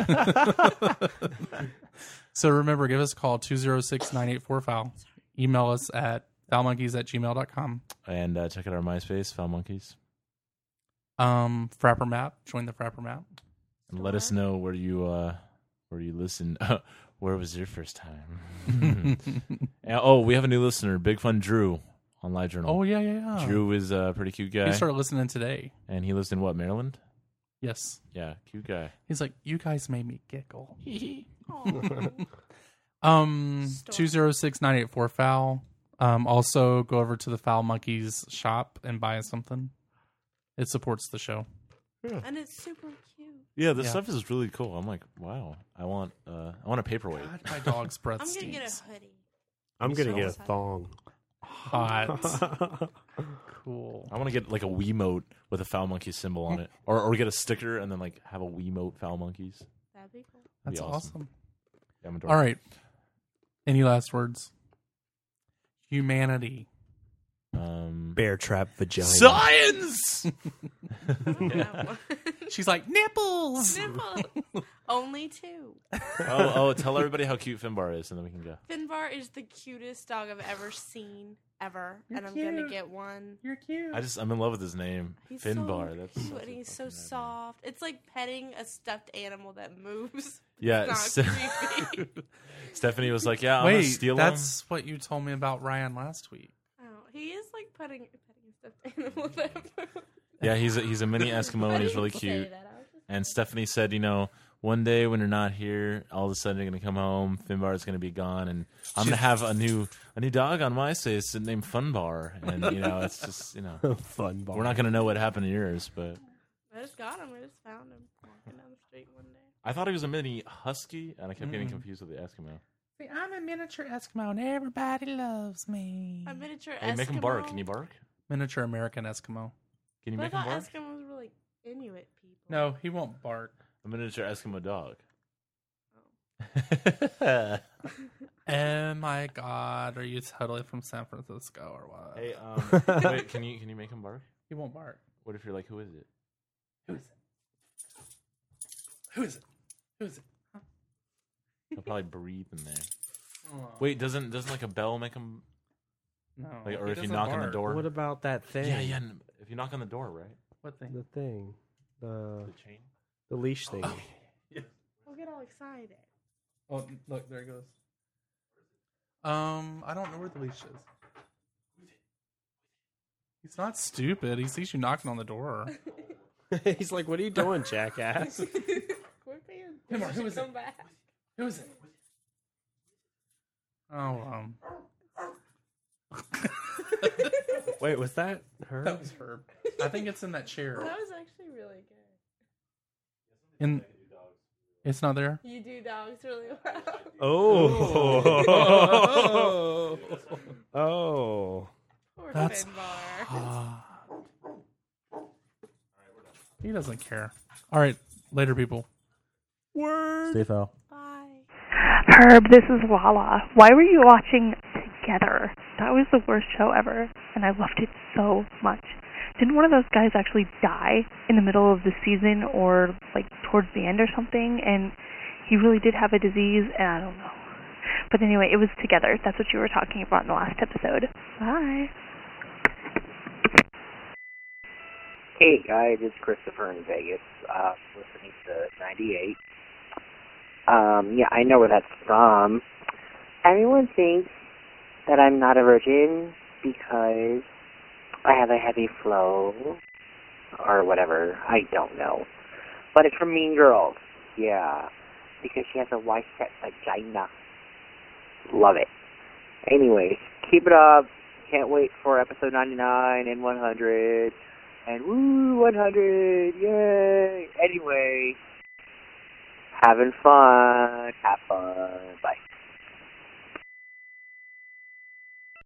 So remember, give us a call two zero six nine eight four foul. Email us at foulmonkeys at gmail dot com. And uh, check out our MySpace, Foul Monkeys, Um, Frapper Map. Join the Frapper Map. and let us know where you uh, where you listen. Where was your first time? And, oh, we have a new listener, Big Fun Drew, on LiveJournal. Oh yeah, yeah, yeah. Drew is a pretty cute guy, He started listening today. and he lives in what, Maryland? Yes. Yeah, cute guy. He's like, you guys made me giggle. Aw. Um, Storm. two zero six nine eight four foul. Um, also go over to the Foul Monkeys shop and buy us something. It supports the show. And it's super cute. Yeah, this Yeah. stuff is really cool. I'm like, wow, I want uh, I want a paperweight. God, my dog's breath I'm gonna stinks. get a hoodie. I'm gonna So get a excited. thong. Hot. Cool. I want to get like a Wiimote with a Foul Monkey symbol on it, or or get a sticker and then like have a Wiimote Foul Monkeys. That'd be cool. That'd That's be awesome. awesome. Yeah, I'm All right. Any last words? Humanity. Um, Bear trap vagina. Science. I don't have one. She's like, nipples! Nipple. Only two. oh, oh, tell everybody how cute Finbar is, and then we can go. Finbar is the cutest dog I've ever seen, ever. You're and I'm gonna cute. get one. You're cute. I just I'm in love with his name, He's Finbar. so That's cute such and a he's so fucking rad name. soft. It's like petting a stuffed animal that moves. Yeah, It's not Ste- creepy. Stephanie was like, "Yeah, I'm gonna Wait, steal him." that's what you told me about Ryan last week. Oh, he is like petting, petting a stuffed animal that moves. Yeah, he's a, he's a mini Eskimo, I and he's didn't really say cute. that. I was just- And Stephanie said, you know, one day when you're not here, all of a sudden you're gonna come home, Finbar's gonna be gone, and I'm gonna have a new a new dog on my face named Funbar, and you know, it's just you know, Fun bar. we're not gonna know what happened to yours, but I just got him. I just found him. I thought he was a mini husky, and I kept getting Mm-mm. confused with the Eskimo. See, I'm a miniature Eskimo, and everybody loves me. A miniature Hey, Eskimo. make him bark. Can you bark? Miniature American Eskimo. Can you But I make him thought bark? Eskimos were like Inuit people. No, he won't bark. A miniature Eskimo dog. Oh my god, are you totally from San Francisco or what? Hey, um, wait, can you can you make him bark? He won't bark. What if you're like, who is it? Who is it? Who is it? Who is it? Huh? He'll probably breathe in there. Oh. Wait, doesn't doesn't like a bell make him? No. Like, or he if you doesn't knock on the bark. door? What about that thing? Yeah, yeah. n- If you knock on the door, right? What thing? The thing. The The chain. the leash thing. Don't get all excited. Oh, look, there it goes. Um, I don't know where the leash is. He's not stupid. He sees you knocking on the door. He's like, "What are you doing, jackass?" Quit being. Come on, who is it? Come back. Who is it? Oh, um, Wait, was that her? that was Herb. I think it's in that chair. That was actually really good. In, it's not there. You do dogs really well. Oh. Oh. Poor That's Finbar. hot. He doesn't care. All right, later, people. Word. Stay foul. Bye. Herb, this is Lala. Why were you watching Together? That was the worst show ever, and I loved it so much. Didn't one of those guys actually die in the middle of the season or, like, towards the end or something? And he really did have a disease, and I don't know. But anyway, it was Together. That's what you were talking about in the last episode. Bye. Hey guys, it's Christopher in Vegas, uh, listening to ninety-eight. Um, yeah, I know where that's from. Everyone thinks that I'm not a virgin because I have a heavy flow, or whatever, I don't know. But it's from Mean Girls, yeah, because she has a wide-set vagina. Love it. Anyways, keep it up. Can't wait for episode ninety-nine and one hundred. And woo, one hundred, yay! Anyway, having fun, have fun, bye.